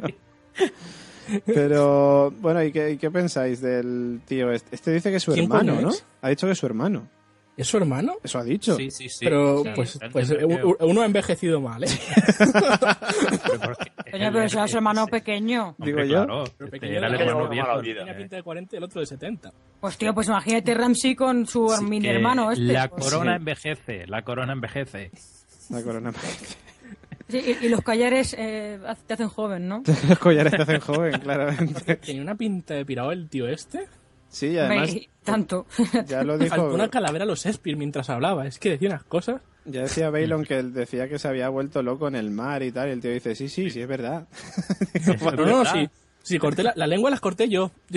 Pero, bueno, ¿y qué, y qué pensáis del tío este? Este dice que es su ¿Quién hermano, coño ¿no? es? Ha dicho que es su hermano. ¿Es su hermano? Eso ha dicho. Sí, sí, sí. Pero Sí, pues, sí, pues sí, u- u- uno ha envejecido mal, ¿eh? Pero porque- Coño, pero será su hermano Sí. pequeño. Hombre, Digo yo. claro, Pero este pequeño era el no. hermano Lleva una viejo. mala vida. Tenía pinta de cuarenta y el otro de setenta. Pues tío, pues imagínate Ramsey con su Así mini que hermano este. La Pues, corona Sí. envejece, la corona envejece. La corona. sí, y, y los collares eh, te hacen joven, ¿no? Los collares te hacen joven, claramente. Tenía una pinta de pirado el tío este. Sí, y además Ve, tanto. ya lo Le faltó dijo, una calavera a los Shakespeare mientras hablaba. Es que decía unas cosas. ya decía Balon que él decía que se había vuelto loco en el mar y tal, y el tío dice, sí, sí, sí, es verdad. No, no, no, sí. Sí, corté la, la lengua las corté yo. Yo-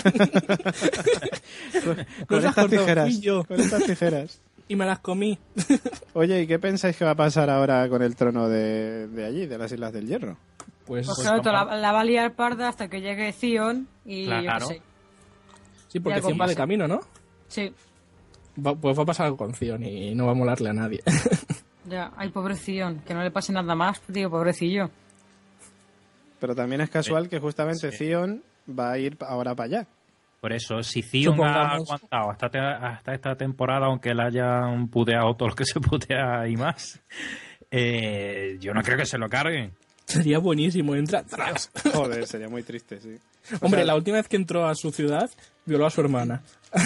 Con No las estas cortó, tijeras, fui yo. con estas tijeras. Y me las comí. Oye, ¿y qué pensáis que va a pasar ahora con el trono de, de allí, de las Islas del Hierro? Pues, Pues pues, claro, te la, la va a liar parda hasta que llegue Zion y yo Claro. qué sé. sí, porque algo Zion va de pasa. camino, ¿no? Sí, Va- pues va a pasar algo con Zion y no va a molarle a nadie. ya. Ay, pobre Zion, que no le pase nada más, digo, pobrecillo. Pero también es casual que justamente Sí. Zion va a ir ahora para allá. Por eso, si Zion ha Supongamos- aguantado hasta, te- hasta esta temporada, aunque le hayan puteado todo lo que se putea y más, eh, yo no creo que se lo carguen. Sería buenísimo, entra atrás. Joder, sería muy triste, sí. O Hombre, sea, la última vez que entró a su ciudad, violó a su hermana.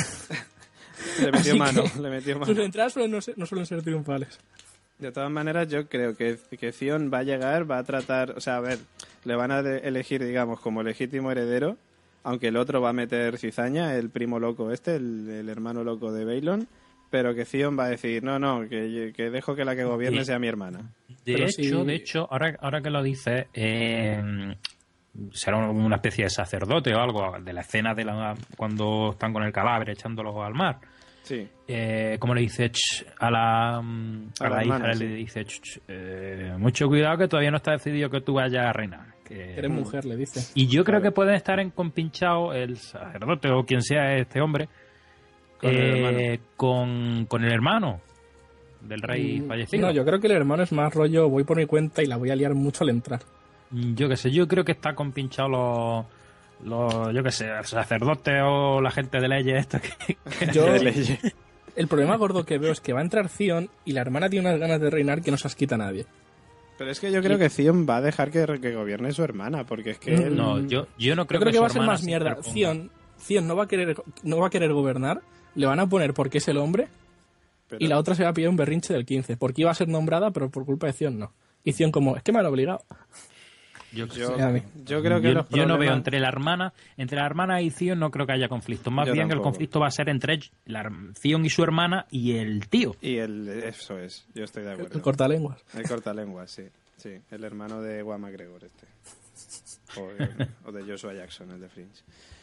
le metió así mano, que le metió Sus mano. entradas suelen no, ser- no suelen ser triunfales. De todas maneras, yo creo que, que Zion va a llegar, va a tratar, o sea, a ver, le van a de- elegir, digamos, como legítimo heredero, aunque el otro va a meter cizaña, el primo loco este, el, el hermano loco de Baylon, pero que Zion va a decir, no, no, que, que dejo que la que gobierne Sí. sea mi hermana. De Pero hecho, si- de hecho, ahora, ahora que lo dices, eh, será una especie de sacerdote o algo de la escena de la, cuando están con el cadáver echándolo al mar. Sí, Eh, como le dice ch, a la, mm, a A la, la hija, hermana, le sí. dice ch, ch, eh, mucho cuidado que todavía no está decidido que tú vayas a reinar. Que- Eres mujer, le dice. Y yo creo Claro. que pueden estar en compinchado el sacerdote o quien sea este hombre Con el eh, con, con el hermano del rey Mm, fallecido. No, yo creo que el hermano es más rollo, voy por mi cuenta y la voy a liar mucho al entrar. Yo qué sé, yo creo que está compinchado los, los yo qué sé, el sacerdote o la gente de leyes esta que, que- Yo, de leyes. el problema gordo que veo es que va a entrar Zion y la hermana tiene unas ganas de reinar que no se las quita a nadie. Pero es que yo creo que Zion va a dejar que, que gobierne su hermana, porque es que él... No, yo, yo no creo, Yo creo que, su va a ser hermana más se mierda. interponga. Zion, Zion no va a querer no va a querer gobernar, le van a poner porque es el hombre Pero- y la otra se va a pillar un berrinche del quince, porque iba a ser nombrada, pero por culpa de Zion no. Y Zion como, es que me han obligado. Yo, Yo, Sí, a mí. yo creo que yo- los yo no veo problemas- entre la hermana, entre la hermana y Zion no creo que haya conflicto. Más Yo bien tampoco. el conflicto va a ser entre la, her- Zion y su hermana y el tío. Y el, eso es, yo estoy de acuerdo. El cortalenguas. El cortalenguas, sí. Sí, el hermano de Juan McGregor este. O, de- o de Joshua Jackson, el de Fringe.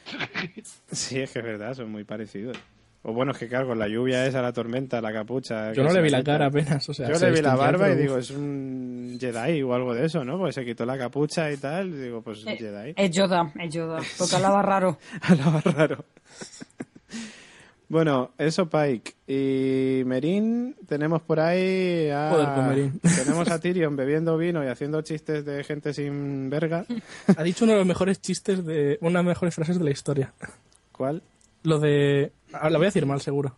Sí, es que es verdad, son muy parecidos. O bueno, es que claro, con la lluvia esa, la tormenta, la capucha... Yo que no se le vi la quita. cara apenas, o sea, Yo se le vi la distinguía, barba y pero, digo, uf. es un Jedi o algo de eso, ¿no? Pues se quitó la capucha y tal, y digo, pues Eh, Jedi. Es Yoda, es Yoda, porque hablaba raro. Hablaba raro. Bueno, eso Pike. Y Merín, tenemos por ahí a... Joder, con Merín. Tenemos a Tyrion bebiendo vino y haciendo chistes de gente sin verga. Ha dicho uno de los mejores chistes de... Una de las mejores frases de la historia. ¿Cuál? Lo de... ah, la voy a decir mal, seguro.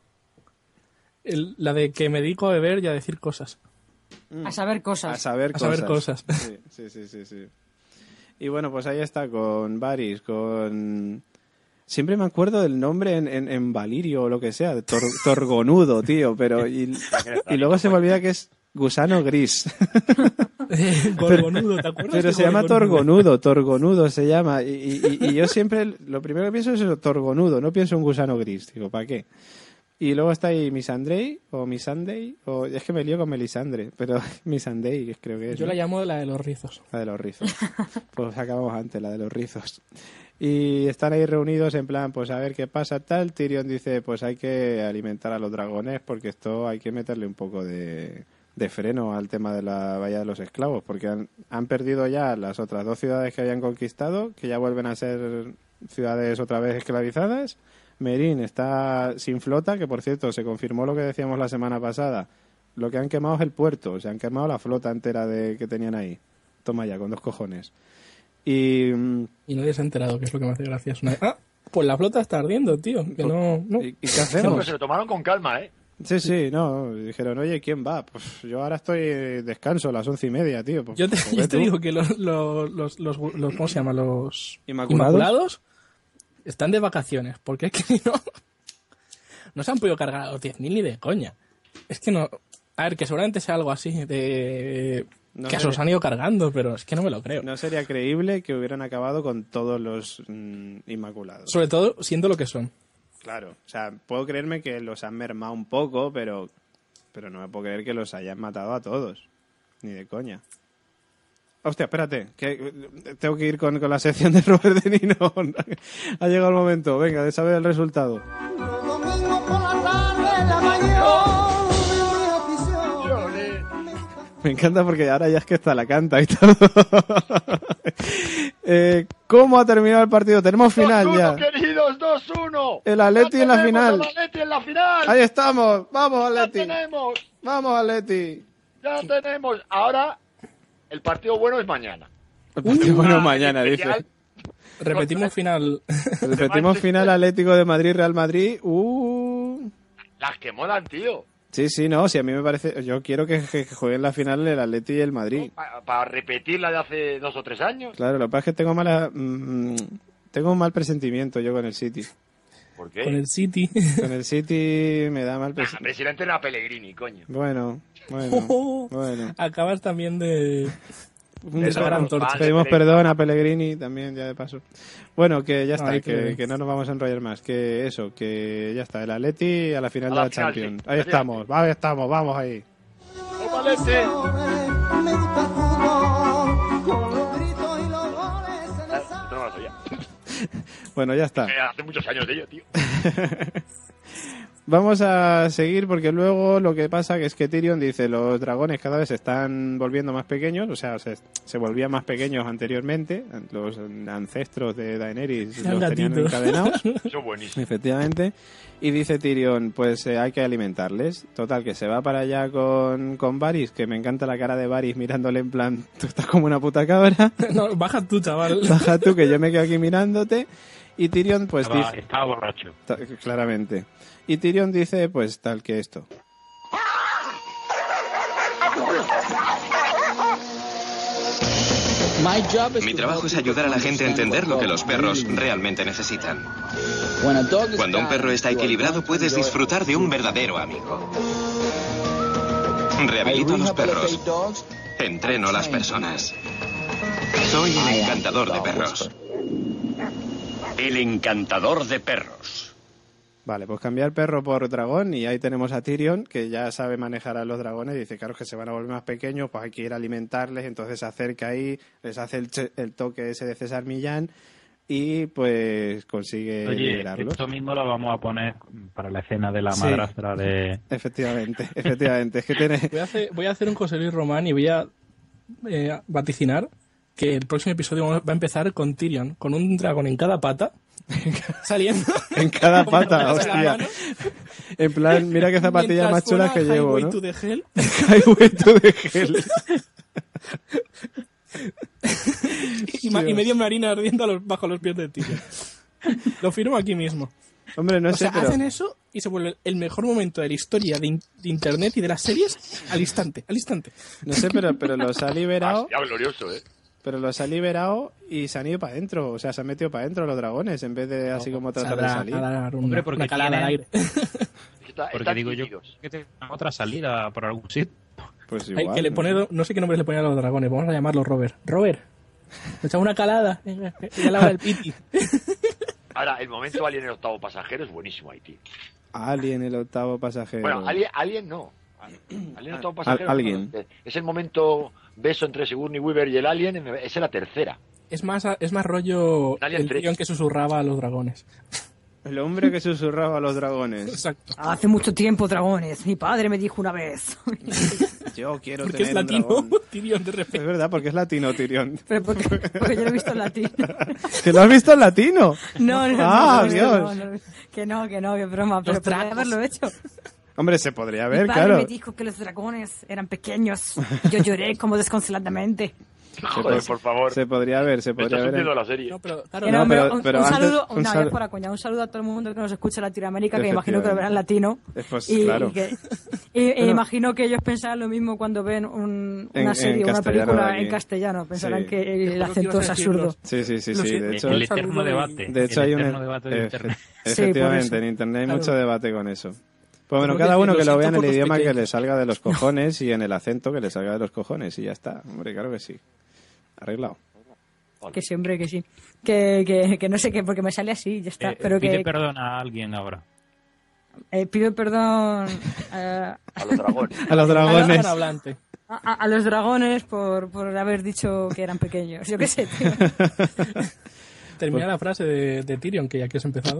El- la de que me dedico a beber y a decir cosas. A saber A cosas. saber A cosas. saber cosas. Sí, sí, sí, sí, sí. Y bueno, pues ahí está con Varys, con... Siempre me acuerdo del nombre en, en, en Valirio o lo que sea, de Tor- Torgonudo, tío, pero... Y, y luego se me olvida que es gusano gris. Gorgonudo, ¿te acuerdas? Pero de se llama Gorgonudo? Torgonudo, Torgonudo se llama. Y, y- y yo siempre, lo primero que pienso es eso, Torgonudo, no pienso en gusano gris. Digo, ¿para qué? Y luego está ahí Missandei, o Missandei, o es que me lío con Melisandre, pero Missandei creo que es. Yo ¿no? la llamo la de los rizos. La de los rizos. Pues acabamos antes, la de los rizos. Y están ahí reunidos en plan, pues a ver qué pasa tal. Tyrion dice, pues hay que alimentar a los dragones porque esto hay que meterle un poco de, de freno al tema de la Bahía de los Esclavos, porque han, han perdido ya las otras dos ciudades que habían conquistado, que ya vuelven a ser ciudades otra vez esclavizadas. Meereen está sin flota, que por cierto se confirmó lo que decíamos la semana pasada. Lo que han quemado es el puerto, se han quemado la flota entera de que tenían ahí. Toma ya, con dos cojones. Y, mm, Y nadie se ha enterado, que es lo que me hace gracia. Es una- Ah, pues la flota está ardiendo, tío. Que no... no. ¿y, y qué No, pero hacemos? se lo tomaron con calma, ¿eh? Sí, sí, no. Dijeron, oye, ¿quién va? Pues yo ahora estoy de descanso a las once y media, tío. Pues, Yo te, pues yo ve te tú. digo que los, los, los, los, los- ¿cómo se llama? Los ¿Inmaculados? Inmaculados están de vacaciones, porque es que no, no se han podido cargar a los diez mil ni de coña. Es que no... A ver, que seguramente sea algo así, de... No que sé. se los han ido cargando, pero es que no me lo creo. No sería creíble que hubieran acabado con todos los mm, Inmaculados. Sobre todo siendo lo que son. Claro, o sea, puedo creerme que los han mermado un poco, pero, pero no me puedo creer que los hayan matado a todos. Ni de coña. Hostia, espérate, que eh, tengo que ir con, con la sección de Robert De Niro. Ha llegado el momento, venga, de saber el resultado. Domingo por la tarde, la mayor de mi afición. Me encanta porque ahora ya es que está la canta y todo. eh, ¿Cómo ha terminado el partido? Tenemos final dos uno, ya. queridos, dos uno. El Atleti Ya en la tenemos final. El Atleti en la final. Ahí estamos, vamos Ya Atleti. tenemos, Vamos Atleti. ya tenemos. Ahora, el partido bueno es mañana. El partido bueno Ah, mañana, en dice. especial, Repetimos final. Repetimos final Atlético de Madrid, Real Madrid. Uh. Las que molan, tío. Sí, sí, no, sí, a mí me parece... Yo quiero que, que jueguen la final el Atleti y el Madrid. Para pa repetir la de hace dos o tres años. Claro, lo que pasa es que tengo mala... Mmm, tengo un mal presentimiento yo con el City. ¿Por qué? Con el City. Con el City me da mal Ah, presentimiento. presidente era Pellegrini, coño. Bueno, bueno, bueno. Acabas también de... Eso, gran los torcha. fans de Pedimos Pellegrini. perdón a Pellegrini también, ya de paso. Bueno, que ya está, Ay, que, qué que no nos vamos a enrollar más. Que eso, que ya está, el Atleti a la final A de la la final, Champions. sí. Ahí estamos, ahí estamos, vamos ahí. ¡Vamos, Atleti! Me gusta el fútbol, con los gritos y los goles en Ah, el esto no me lo sabía. Bueno, ya está. Eh, hace muchos años de ello, tío. Vamos a seguir porque luego lo que pasa que es que Tyrion dice los dragones cada vez se están volviendo más pequeños, o sea, se, se volvían más pequeños anteriormente, los ancestros de Daenerys Eran los tenían gatitos. encadenados, Eso es buenísimo. efectivamente, y dice Tyrion, pues eh, hay que alimentarles. Total, que se va para allá con, con Varys, que me encanta la cara de Varys mirándole en plan, tú estás como una puta cabra, No, baja tú, chaval. baja tú que yo me quedo aquí mirándote, y Tyrion pues Estaba, dice... estaba borracho. Ta- Claramente. Y Tyrion dice, pues tal que esto. Mi trabajo es ayudar a la gente a entender lo que los perros realmente necesitan. Cuando un perro está equilibrado, puedes disfrutar de un verdadero amigo. Rehabilito a los perros. Entreno a las personas. Soy el encantador de perros. El encantador de perros. Vale, pues cambiar perro por dragón y ahí tenemos a Tyrion, que ya sabe manejar a los dragones y dice, claro, que se van a volver más pequeños, pues hay que ir a alimentarles, entonces se acerca ahí, les hace el, che- el toque ese de César Millán y pues consigue Oye, liberarlos. esto mismo lo vamos a poner para la escena de la Sí. madrastra de... Efectivamente, efectivamente, es que tiene... Voy a hacer, voy a hacer un José Luis Román y voy a eh, vaticinar que el próximo episodio va a empezar con Tyrion, con un dragón en cada pata, saliendo. En cada Como pata, la hostia. mano. En plan, mira qué zapatillas Mientras más chulas que suena llevo, Highway ¿no? to the Hell. Highway to the Hell. y, ma- y medio marina ardiendo a los- bajo los pies de Tyrion. Lo firmo aquí mismo. Hombre, no o sé, sea, pero... hacen eso y se vuelve el mejor momento de la historia de, in- de internet y de las series al instante, al instante. No sé, pero, pero los ha liberado... Ya glorioso, ¿eh? Pero los ha liberado y se han ido para adentro. O sea, se han metido para adentro los dragones en vez de así como tratar de Saldrá salir. a dar una, Hombre, porque una calada al tienen- aire. Está, Porque están digo yo tímidos. que tenga otra salida por algún sitio. Pues Hay igual. que le pone, ¿no? no sé qué nombre le ponen a los dragones, vamos a llamarlo Robert. Robert, le echamos una calada. Venga, ya la hora del piti. Ahora, el momento Alien el octavo pasajero es buenísimo ahí, tío. Alien, el octavo pasajero. Bueno, Alien, Alien no. Alien el octavo Al- pasajero. alguien. no. Es el momento beso entre Sigourney Weaver y el Alien. en- Esa es la tercera. Es más, es más rollo Alien el tres. guión que susurraba a los dragones. El hombre que susurraba a los dragones. Exacto. Hace mucho tiempo, dragones. Mi padre me dijo una vez. Yo quiero Porque es tener un latino, dragón. Tyrion de repente. Es verdad, porque es latino, Tyrion. Pero porque, porque yo lo he visto en latino. ¿Que lo has visto en latino? No, no, Ah, no, Dios. no, no, que no, que no, que broma. Pero podría trapos. haberlo hecho. Hombre, se podría Mi ver, padre claro. me dijo que los dragones eran pequeños. Yo lloré como desconsoladamente. Joder, por favor. Se podría ver, se Me podría estás ver. hundiendo la serie. No, pero, claro, Que No, no, pero- pero un, pero un antes- saludo, un una sal- vez por coña, un saludo a todo el mundo que nos escucha en Latinoamérica, que imagino que lo verán latino. Eh, pues, y, claro. y que, y- e Bueno. imagino que ellos pensarán lo mismo cuando ven un- En- una en serie o una castellano película aquí. en castellano. Pensarán Sí. que el Creo que acento ibas es a absurdo. decirlos. Sí, sí, sí, Lo sí. siento. De hecho, el un eterno saludo y- debate. de hecho el hay un... eterno debate de efe- internet. Efectivamente, Sí, por en internet hay Claro. mucho debate con eso. Pues bueno, Porque cada uno lo que lo siento vea en el por los idioma que pequeños. le salga de los cojones y en el acento que le salga de los cojones y ya está. Hombre, claro que sí. Arreglado. Que sí, hombre, que sí. Que, que, que no sé qué, porque me sale así, ya está. Eh, pero pide que perdón a alguien ahora. eh, pido perdón eh, A los dragones. A los dragones. hablante. a, a- a los dragones por, por haber dicho que eran pequeños. Yo qué sé, tío. Termina Pues- la frase de, de Tyrion, que ya que has empezado.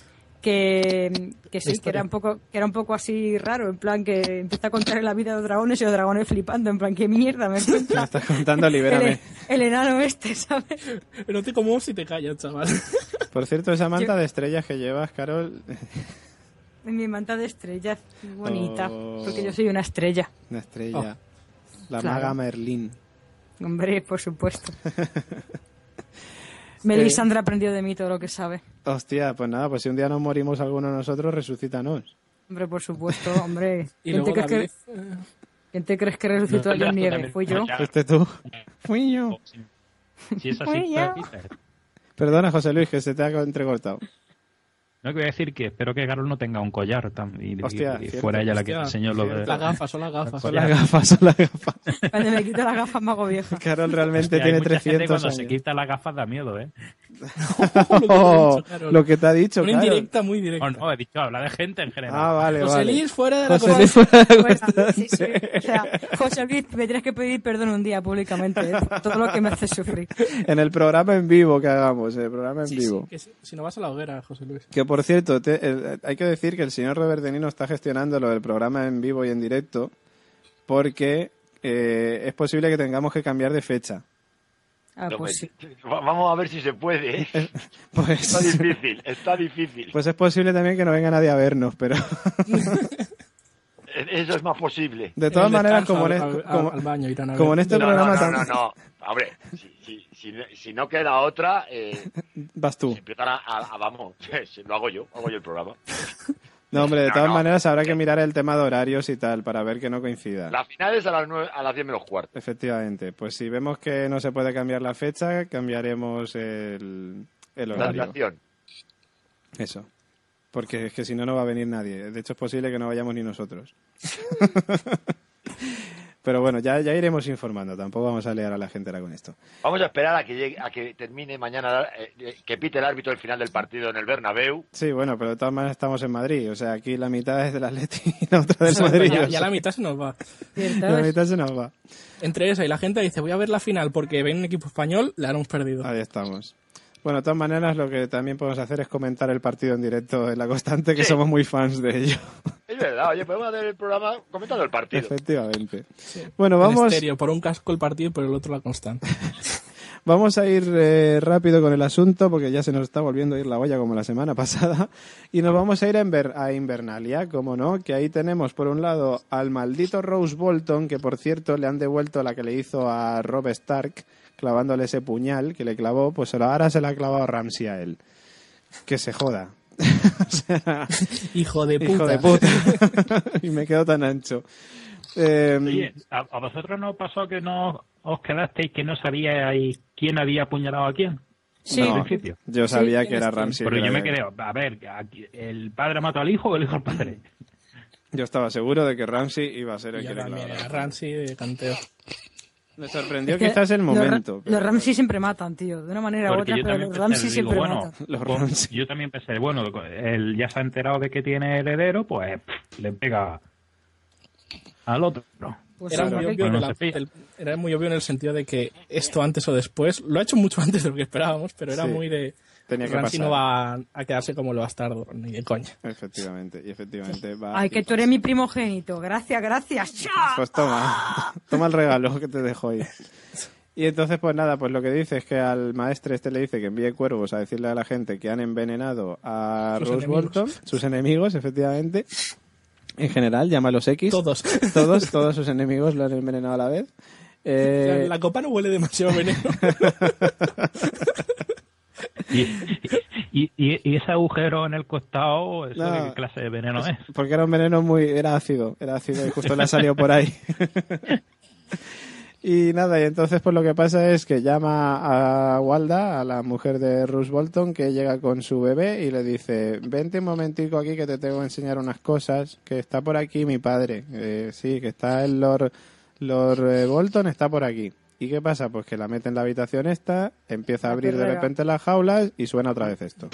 que, que sí, historia. que era un poco que era un poco así raro, en plan que empieza a contar la vida de los dragones y los dragones flipando, en plan, qué mierda me Me cuenta estás contando, el, libérame. el enano este, ¿sabes? No te como si te callas, chaval. Por cierto, esa manta Yo- de estrellas que llevas, Carol, En mi manta de estrellas, muy bonita, Oh. porque yo soy una estrella. una estrella. La Claro. maga Merlín. Hombre, por supuesto. Melisandre aprendió de mí todo lo que sabe. Hostia, pues nada, pues si un día nos morimos alguno de nosotros, resucítanos. Hombre, por supuesto, hombre. Y ¿Quién, te luego crees que, David, ¿Quién te crees que resucitó a No, John tú Nieve? también. ¿Fui yo? Ya. ¿Fuiste tú? Fui yo. Si es así, Fui yo. Peter. Perdona, José Luis, que se te ha entrecortado. No, que voy a decir que espero que Carol no tenga un collar tam- y, y- Hostia, y cierto, fuera ella la que hostia, enseñó lo de... las gafas, son las gafas. Son las gafas, son las gafas. Cuando me quito las gafas me hago vieja. Carol realmente Hostia, hay tiene mucha gente trescientos cuando se años. quita las gafas da miedo, ¿eh? Oh, lo que te ha dicho, Una Carol. indirecta muy directa. No, no, he dicho, habla de gente en general. Ah, vale, José vale. Luis fuera de la José cosa. Luis fuera de la Bueno, cuestión. sí, sí. O sea, José Luis, me tienes que pedir perdón un día públicamente, ¿eh? Por todo lo que me hace sufrir. En el programa en vivo que hagamos, en el programa en Sí, vivo. sí, que si, si no vas a la hoguera, José Luis. Que por cierto, te- el- hay que decir que el señor Robertenino está gestionando lo del programa en vivo y en directo porque eh, es posible que tengamos que cambiar de fecha. Ah, No, pues me- sí. va- Vamos a ver si se puede. ¿eh? Está Pues, difícil, está difícil. pues es posible también que no venga nadie a vernos, pero Eso es más posible. de todas En el maneras, descanso como en, al, est- al- como, al baño irán a ver. como en este No, no, programa no, tan- no, no. Hombre, si, si, si, si no queda otra, eh, vas tú. si empiezan a, a- a- vamos, si lo hago yo, hago yo el programa. No, hombre, de No, todas no. maneras habrá que mirar el tema de horarios y tal para ver que no coincida. La final es a las, nueve, a las diez menos cuarto. Efectivamente, pues si vemos que no se puede cambiar la fecha, cambiaremos el, el La horario. duración. Eso. Porque es que si no, no va a venir nadie. De hecho, es posible que no vayamos ni nosotros. Pero bueno, ya, ya iremos informando. Tampoco vamos a liar a la gente ahora con esto. Vamos a esperar a que llegue, a que termine mañana, eh, que pite el árbitro el final del partido en el Bernabéu. Sí, bueno, pero de todas maneras estamos en Madrid. O sea, aquí la mitad es del Atleti y la otra del O sea, Madrid. ya, o ya sea, la mitad se nos va. ¿Cierto? la mitad se nos va. Entre esa y la gente dice, voy a ver la final porque ven un equipo español, la hemos perdido. Ahí estamos. Bueno, de todas maneras, lo que también podemos hacer es comentar el partido en directo en La Constante, que Sí. somos muy fans de ello. Es verdad, oye, podemos hacer el programa comentando el partido. Efectivamente. Bueno, En vamos, estéreo, por un casco el partido y por el otro la constante. vamos a ir eh, rápido con el asunto, porque ya se nos está volviendo a ir la olla como la semana pasada. Y nos vamos a ir a, Inver- a Invernalia, como no, que ahí tenemos por un lado al maldito Rose Bolton, que por cierto le han devuelto la que le hizo a Robb Stark, clavándole ese puñal que le clavó, pues ahora se la ha clavado Ramsay a él. Que se joda. O sea, Hijo de puta. hijo de puta. Y me quedo tan ancho. Eh, Oye, ¿a, a vosotros no pasó que no os quedasteis que no sabíais quién había apuñalado a quién? Sí. Al principio. yo sabía Sí, que era tienes- Ramsay. Pero que yo era me él. quedé, a ver, aquí, ¿el padre mató al hijo o el hijo al padre? Yo estaba seguro de que Ramsay iba a ser el Yo que le también, clavaba. era Ramsey de canteo. Me sorprendió Es que quizás el los Ra- momento. pero- Los Ramsey siempre matan, tío. De una manera u Porque otra, yo pero también los pensé, Ramsey digo, siempre bueno, matan. Los pues, Ramsey. yo también pensé, bueno, él ya se ha enterado de que tiene heredero, pues pff, le pega al otro. Pues Era sí, muy, porque- obvio Bueno, de no la- se fía. del- era muy obvio en el sentido de que esto antes o después, lo ha hecho mucho antes de lo que esperábamos, pero era Sí, muy de... tenía que Ramsey pasar. no va a quedarse como el bastardo, ni de coña. Efectivamente, y efectivamente va. Ay, que tú eres mi primogénito. Gracias, gracias. ¡Chao! Pues toma, toma el regalo que te dejo ahí. Y entonces, pues nada, pues lo que dice es que al maestre este le dice que envíe cuervos a decirle a la gente que han envenenado a Sus Rose enemigos. Bolton, sus enemigos, efectivamente. En general, llámalos X. Todos. Todos, todos sus enemigos lo han envenenado a la vez. Eh, La, la copa no huele demasiado veneno. Y, y, y- y ese agujero en el costado, ¿eso No. de qué clase de veneno es? Porque era un veneno muy... Era ácido, era ácido y justo le ha salido por ahí. Y nada, y entonces pues lo que pasa es que llama a Walda, a la mujer de Roose Bolton, que llega con su bebé y le dice, vente un momentico aquí que te tengo que enseñar unas cosas, que está por aquí mi padre. Eh, sí, que está el Lord, Lord eh, Bolton, está por aquí. ¿Y qué pasa? Pues que la mete en la habitación esta, empieza a La abrir de perrera. repente las jaulas y suena otra vez esto.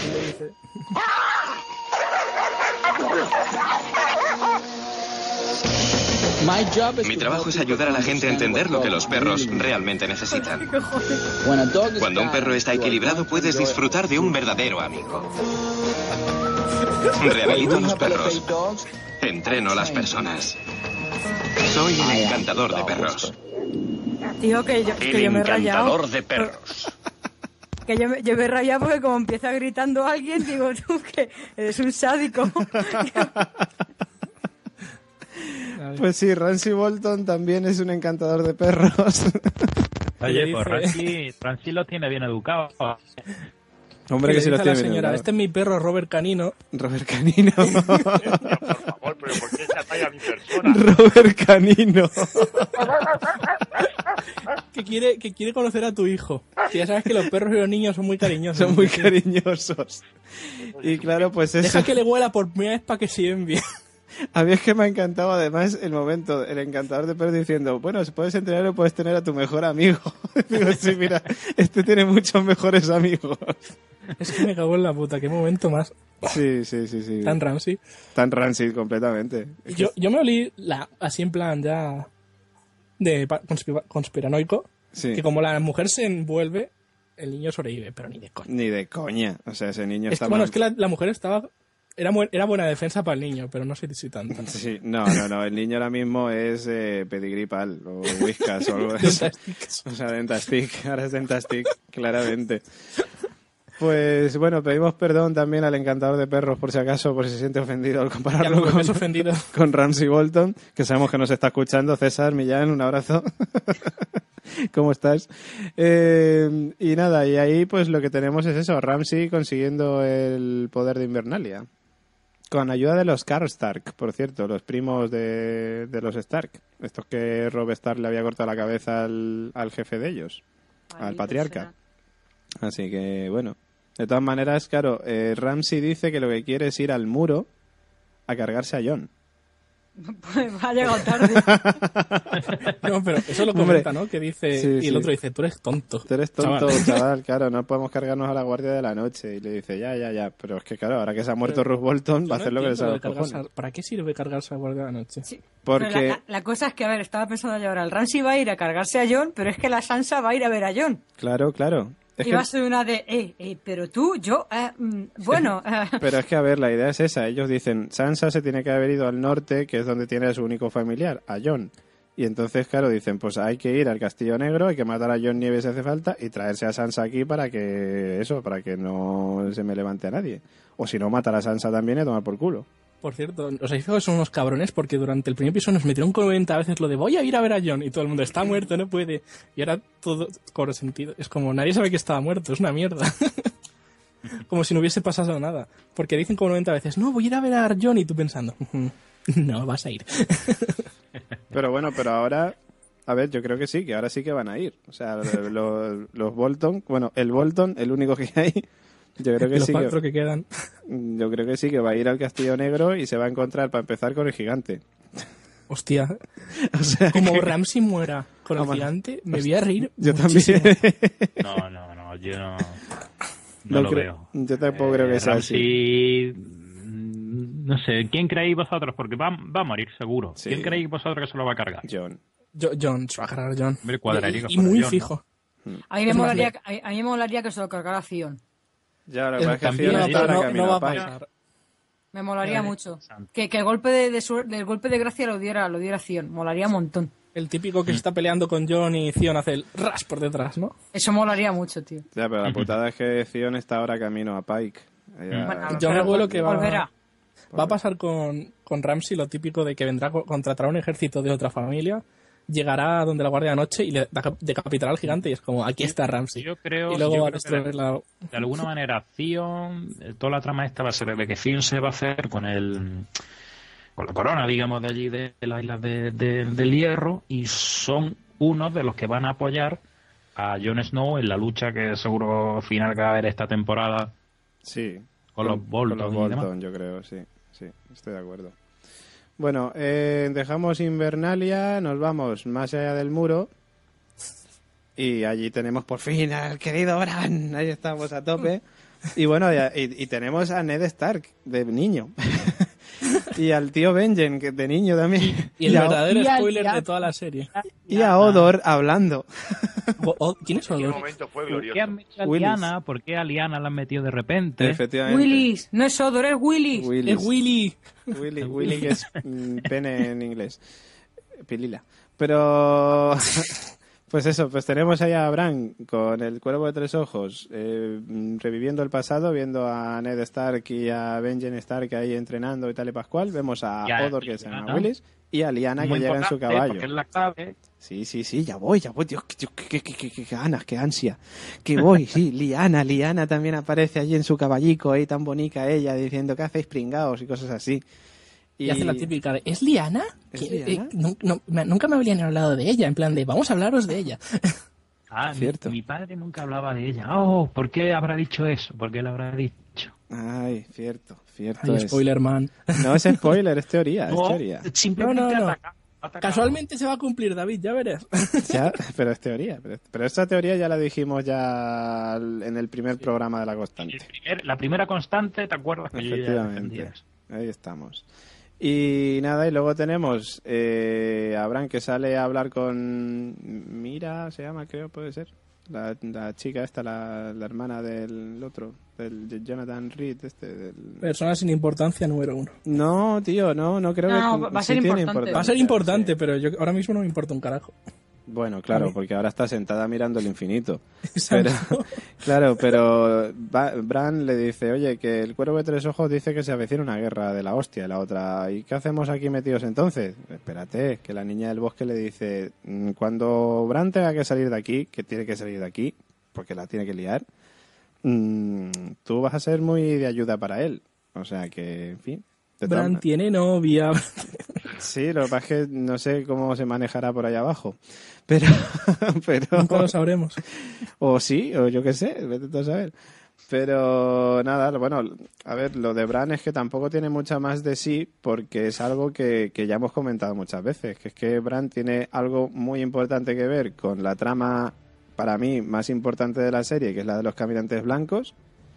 Mi trabajo es ayudar a la gente a entender lo que los perros realmente necesitan. Cuando un perro está equilibrado, puedes disfrutar de un verdadero amigo. Rehabilito a los perros. Entreno a las personas. Soy el encantador de perros. Tío, que yo, que El yo me he rayado. encantador de perros. Que yo me, yo me he rayado porque como empieza gritando alguien, digo, tú que eres un sádico. Pues sí, Ramsay Bolton también es un encantador de perros. Oye, le pues dice- Ramsey, Ramsey los tiene bien educados. Hombre, que que le si los dice a la tiene bien señora, educados. este es mi perro Robert Canino. Robert Canino. Por favor, pero ¿por qué se atalla a mi persona? Robert Canino. Que quiere, que quiere conocer a tu hijo. Que ya sabes que los perros y los niños son muy cariñosos. Son muy cariñosos. Y claro, pues eso. Deja que le huela por primera vez para que se envíe. A mí es que me ha encantado además el momento, el encantador de perros diciendo, bueno, si puedes entrenar o puedes tener a tu mejor amigo. Digo, sí, mira, este tiene muchos mejores amigos. Es que me cago en la puta, qué momento más Sí, sí, sí, sí. tan Ramsey. Tan rancid completamente. Y Yo, yo me olí la, así en plan ya de pa- conspira- conspiranoico, Sí. que como la mujer se envuelve, el niño sobrevive, pero ni de coña. Ni de coña. O sea, ese niño Es está que, bueno, mal- es que la, la mujer estaba... Era, mu- era buena defensa para el niño, pero no sé si tanto. Sí, no, no, no. El niño ahora mismo es eh, pedigrí pal o whiskas o algo de eso. Dentastics. O sea, Dentastic. Ahora es Dentastic, claramente. Pues bueno, pedimos perdón también al encantador de perros por si acaso, por si se siente ofendido al Ya compararlo lo con, ves ofendido. con Ramsey Bolton, que sabemos que nos está escuchando. César Millán, un abrazo. ¿Cómo estás? Eh, y nada, y ahí pues lo que tenemos es eso, Ramsey consiguiendo el poder de Invernalia. Con ayuda de los Karstark, por cierto, los primos de, de los Stark. Estos que Robb Stark le había cortado la cabeza al, al jefe de ellos, al Maldito patriarca. sea. Así que, bueno. De todas maneras, claro, eh, Ramsey dice que lo que quiere es ir al muro a cargarse a Jon. Pues ha llegado tarde. No, pero eso lo Hombre, comenta, ¿no? Que dice... sí, y el sí. otro dice, tú eres tonto. Tú eres tonto, chaval". chaval. Claro, no podemos cargarnos a la guardia de la noche. Y le dice, ya, ya, ya. Pero es que, claro, ahora que se ha muerto Pero Roose Bolton, Yo va a no hacer lo que le entiendo sale a de los cargarse cojones. a- ¿Para qué sirve cargarse a la guardia de la noche? Sí. Porque- Pero la, la- la cosa es que, a ver, estaba pensando yo ahora, el Ramsey va a ir a cargarse a Jon, pero es que la Sansa va a ir a ver a Jon. Claro, claro. Es Y que- va a ser una de, eh, eh, pero tú, yo, eh, mm, bueno, eh, Pero es que, a ver, la idea es esa. Ellos dicen, Sansa se tiene que haber ido al norte, que es donde tiene a su único familiar, a Jon. Y entonces, claro, dicen, pues hay que ir al Castillo Negro, hay que matar a Jon Nieve si hace falta, y traerse a Sansa aquí para que, eso, para que no se me levante a nadie. O si no, matar a Sansa también y tomar por culo. Por cierto, os habéis fijado que son unos cabrones porque durante el primer episodio nos metieron con noventa veces lo de voy a ir a ver a Jon y todo el mundo está muerto, no puede. Y ahora todo cobra sentido. Es como nadie sabe que estaba muerto, es una mierda. Como si no hubiese pasado nada. Porque dicen como noventa veces, no, voy a ir a ver a Jon y tú pensando, no, vas a ir. Pero bueno, pero ahora, a ver, yo creo que sí, que ahora sí que van a ir. O sea, los, los Bolton, bueno, el Bolton, el único que hay, yo creo que Los sí cuatro que, que quedan. yo creo que sí que va a ir al Castillo Negro y se va a encontrar para empezar con el gigante. Hostia, O sea, como que- Ramsey muera con el Vamos. gigante, me voy a reír yo muchísimo. también. No, no, no, yo no, no, No lo creo- veo. yo tampoco creo que sea Ramsey, mm, no sé, ¿quién creéis vosotros? Porque va, va a morir seguro. Sí. ¿Quién creéis vosotros que se lo va a cargar? John. Yo- Jon, se va a cargar a Jon. Hombre, cuadrarico Y, y para muy Jon, ¿no? fijo. a mí me Es más, molaría, le- a, a mí me molaría que se lo cargara Fion. Ya, lo que Es- pasa es que también Fiona ahí está ahora no, camino no va a a Pike. pasar. Me molaría Eh, mucho. Que, que el golpe de, de suer- del golpe de gracia lo diera, lo diera Fion. Molaría un montón. El típico que se está peleando con Jon y Theon hace el ras por detrás, ¿no? Eso molaría mucho, tío. Ya, pero la putada es que Theon está ahora camino a Pike. Ella- Bueno, Yo me pero acuerdo que va- volverá. Va a pasar con, con Ramsey lo típico de que vendrá, co- contratará un ejército de otra familia, llegará donde la guardia de noche y le da- decapitará al gigante y es como, aquí está Ramsey. Yo creo, Y luego yo va a creo que destruir la... de alguna manera Theon, eh, toda la trama esta va a ser de que Theon se va a hacer con el con la corona, digamos, de allí de, de las islas de, de- del Hierro, y son unos de los que van a apoyar a Jon Snow en la lucha que seguro final que va a haber esta temporada Sí. con los Bolton Con los y demás. Bolton, yo creo, sí. Sí, estoy de acuerdo. Bueno, eh, dejamos Invernalia, nos vamos más allá del muro. Y allí tenemos por fin al querido Bran. Ahí estamos a tope. Y bueno, y, y- y tenemos a Ned Stark, de niño. Y al tío Benjen, que de niño también. Y el a- verdadero y al- spoiler y al- de toda la serie. y a Odor hablando. O- o- ¿Quién es ¿Qué Odor? momento fue ¿Por qué glorioso? han metido a Willis. Lyanna? ¿Por qué a Lyanna la han metido de repente? Efectivamente. Willis, no es Odor, es Willis. Willis. Es Willy. Willy, Willy, que es mm, pene en inglés. Pilila. Pero... Pues eso, pues tenemos ahí a Bran con el cuervo de tres ojos, eh, reviviendo el pasado, viendo a Ned Stark y a Benjen Stark ahí entrenando y tal y pascual. Vemos a Ya, Hodor, que es Lyanna. Ana Willis, y a Lyanna, Muy que llega en su importante, caballo. porque es la clave. Sí, sí, sí, ya voy, ya voy, Dios, qué, qué, qué, qué, qué ganas, qué ansia, que voy, sí, Lyanna, Lyanna también aparece allí en su caballico, ahí tan bonita ella, diciendo, ¿qué hacéis pringaos? Y cosas así. Y, y hace la típica de, ¿es Lyanna? ¿Es Que, Lyanna? eh, no, no, me- nunca me habían hablado de ella, en plan de, vamos a hablaros de ella. Ah, mi, Cierto. mi padre nunca hablaba de ella. Oh, ¿por qué habrá dicho eso? ¿Por qué lo habrá dicho? Ay, cierto, cierto. Ay, es. spoiler, man. No es spoiler, es teoría, es No, teoría. simplemente No, no, no. ataca- ataca- Casualmente se va a cumplir, David, ya verás. Ya, pero es teoría. Pero, pero esa teoría ya la dijimos ya en el primer programa de La El Constante. primer- la primera constante, ¿te acuerdas? Que yo ya Efectivamente. defendía eso? Ahí estamos. Y nada, y luego tenemos eh, a Bran que sale a hablar con Mira, se llama, creo, puede ser. La, la chica esta, la, la hermana del otro, del Jonathan Reed, este. Del... Persona sin importancia número uno. No, tío, no, no creo No, que... va a ser tiene importante. Va a ser importante, sí. pero yo ahora mismo no me importa un carajo. Bueno, claro, A mí. porque ahora está sentada mirando el infinito. Exacto. Pero, claro, pero Va- Bran le dice, oye, que el cuervo de tres ojos dice que se avecina una guerra de la hostia. La otra, ¿y qué hacemos aquí metidos entonces? Espérate, que la niña del bosque le dice, "Mm, cuando Bran tenga que salir de aquí, que tiene que salir de aquí, porque la tiene que liar, mm, tú vas a ser muy de ayuda para él. O sea que, en fin. de todas Bran ma- tiene novia. Sí, lo que pasa es que no sé cómo se manejará por allá abajo. Pero, pero... Nunca lo sabremos. O sí, o yo qué sé, vete tú a saber. Pero nada, bueno, a ver, lo de Bran es que tampoco tiene mucha más de sí, porque es algo que, que ya hemos comentado muchas veces, que es que Bran tiene algo muy importante que ver con la trama, para mí, más importante de la serie, que es la de los caminantes blancos.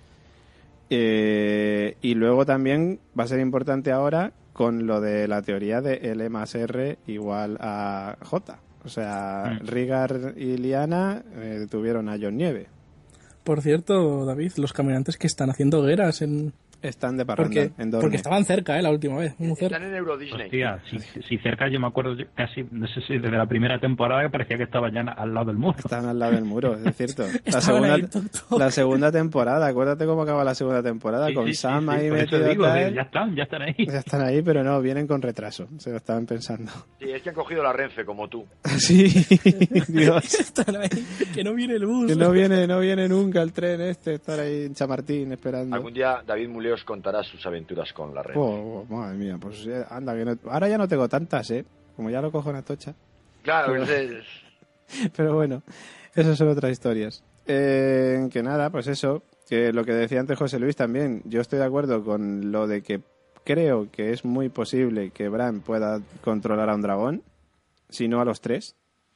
Eh, y luego también va a ser importante ahora con lo de la teoría de L más R igual a J. O sea, Mm. Rigar y Lyanna eh, detuvieron a Jon Nieve. Por cierto, David, los caminantes que están haciendo hogueras en... Están de parranda Porque, en Dorne. porque estaban cerca, ¿eh? La última vez. Muy cerca. Están en Euro Disney. Hostia, si, si cerca yo me acuerdo yo casi, no sé si desde la primera temporada que parecía que estaba ya al lado del muro. Están al lado del muro, es cierto. La Estaban segunda, ahí, toc, toc. la segunda temporada, acuérdate cómo acaba la segunda temporada, Sí, con sí, sí, Sam sí, ahí por eso metido digo, tal. ya están, ya están ahí. Ya están ahí, pero no, vienen con retraso. Se lo estaban pensando. Sí, es que han cogido la Renfe como tú. Sí, Dios. Están ahí. Que no viene el bus. Que no viene, no viene nunca el tren este, estar ahí en Chamartín esperando. Algún día David Muleos contará sus aventuras con la Renfe. Oh, oh, madre mía, pues eh, anda, que no... ahora ya no tengo tantas, ¿eh? Como ya lo cojo en Atocha. Claro, Pero- ese es- Pero bueno, esas son otras historias. Eh, que nada, pues eso, que lo que decía antes José Luis también, yo estoy de acuerdo con lo de que creo que es muy posible que Bran pueda controlar a un dragón, si no a los tres.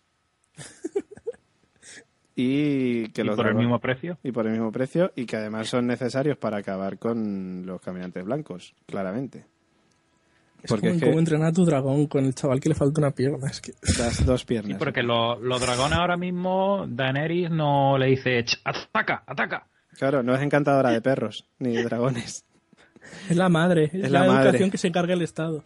Y que ¿Y los por el dragones- mismo precio? y por el mismo precio, y que además son necesarios para acabar con los caminantes blancos, claramente. Es Porque como es en que cómo entrenar a tu dragón con el chaval que le falta una pierna. Es que... las dos Sí, piernas. porque lo- los dragones ahora mismo, Daenerys no le dice, "Ch, ataca, ataca. Claro, no es encantadora de perros, ni de dragones. Es la madre. Es, Es la, la madre. educación que se encarga el Estado.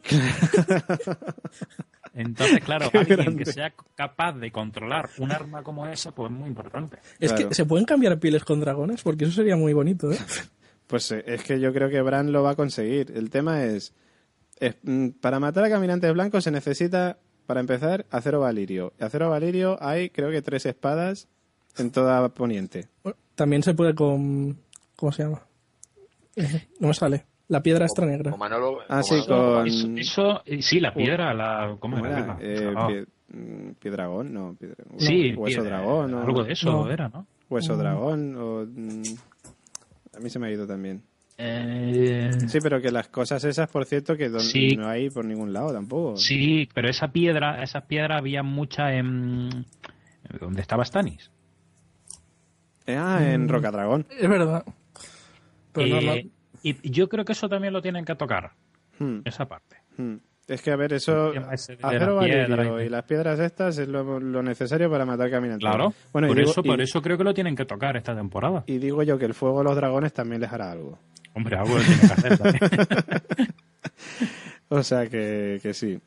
Entonces, claro, Qué alguien grande. que sea capaz de controlar un arma como esa, pues es muy importante. Es Claro. que se pueden cambiar pieles con dragones porque eso sería muy bonito, ¿eh? Pues eh, es que yo creo que Bran lo va a conseguir. El tema es, es, mm, para matar a caminantes blancos se necesita, para empezar, acero valirio. Y acero valirio hay, creo que tres espadas en toda Poniente. Bueno, también se puede con... ¿Cómo se llama? Eh, No me sale. La piedra extra negra. Como Manolo, Ah, como sí, Manolo- con... Eso, eso, eh, sí, la piedra, la, ¿cómo ¿Cómo era? era? La- Eh, ah, pie- mm, Piedragón, no. piedra- sí, hueso piedra, dragón. o- algo de eso No. era, ¿no? Hueso dragón. O, mm, a mí se me ha ido también. Eh, Sí, pero que las cosas esas, por cierto, que don- Sí. no hay por ningún lado tampoco. sí, pero esa piedra, esas piedras había muchas en... ¿Dónde estaba Stannis? Eh, Ah, en Rocadragón. Es verdad. Pero no, Eh, no. Y yo creo que eso también lo tienen que tocar, Hmm. esa parte. Hmm. Es que, a ver, eso, El tema ese de acero la piedra valirio y- y las piedras estas es lo, lo necesario para matar caminantes. Claro, Bueno, y por, digo, eso, y- por eso creo que lo tienen que tocar esta temporada. y digo yo que el fuego de los dragones también les hará algo. Hombre, algo lo tienen que hacer también. O sea que, que sí.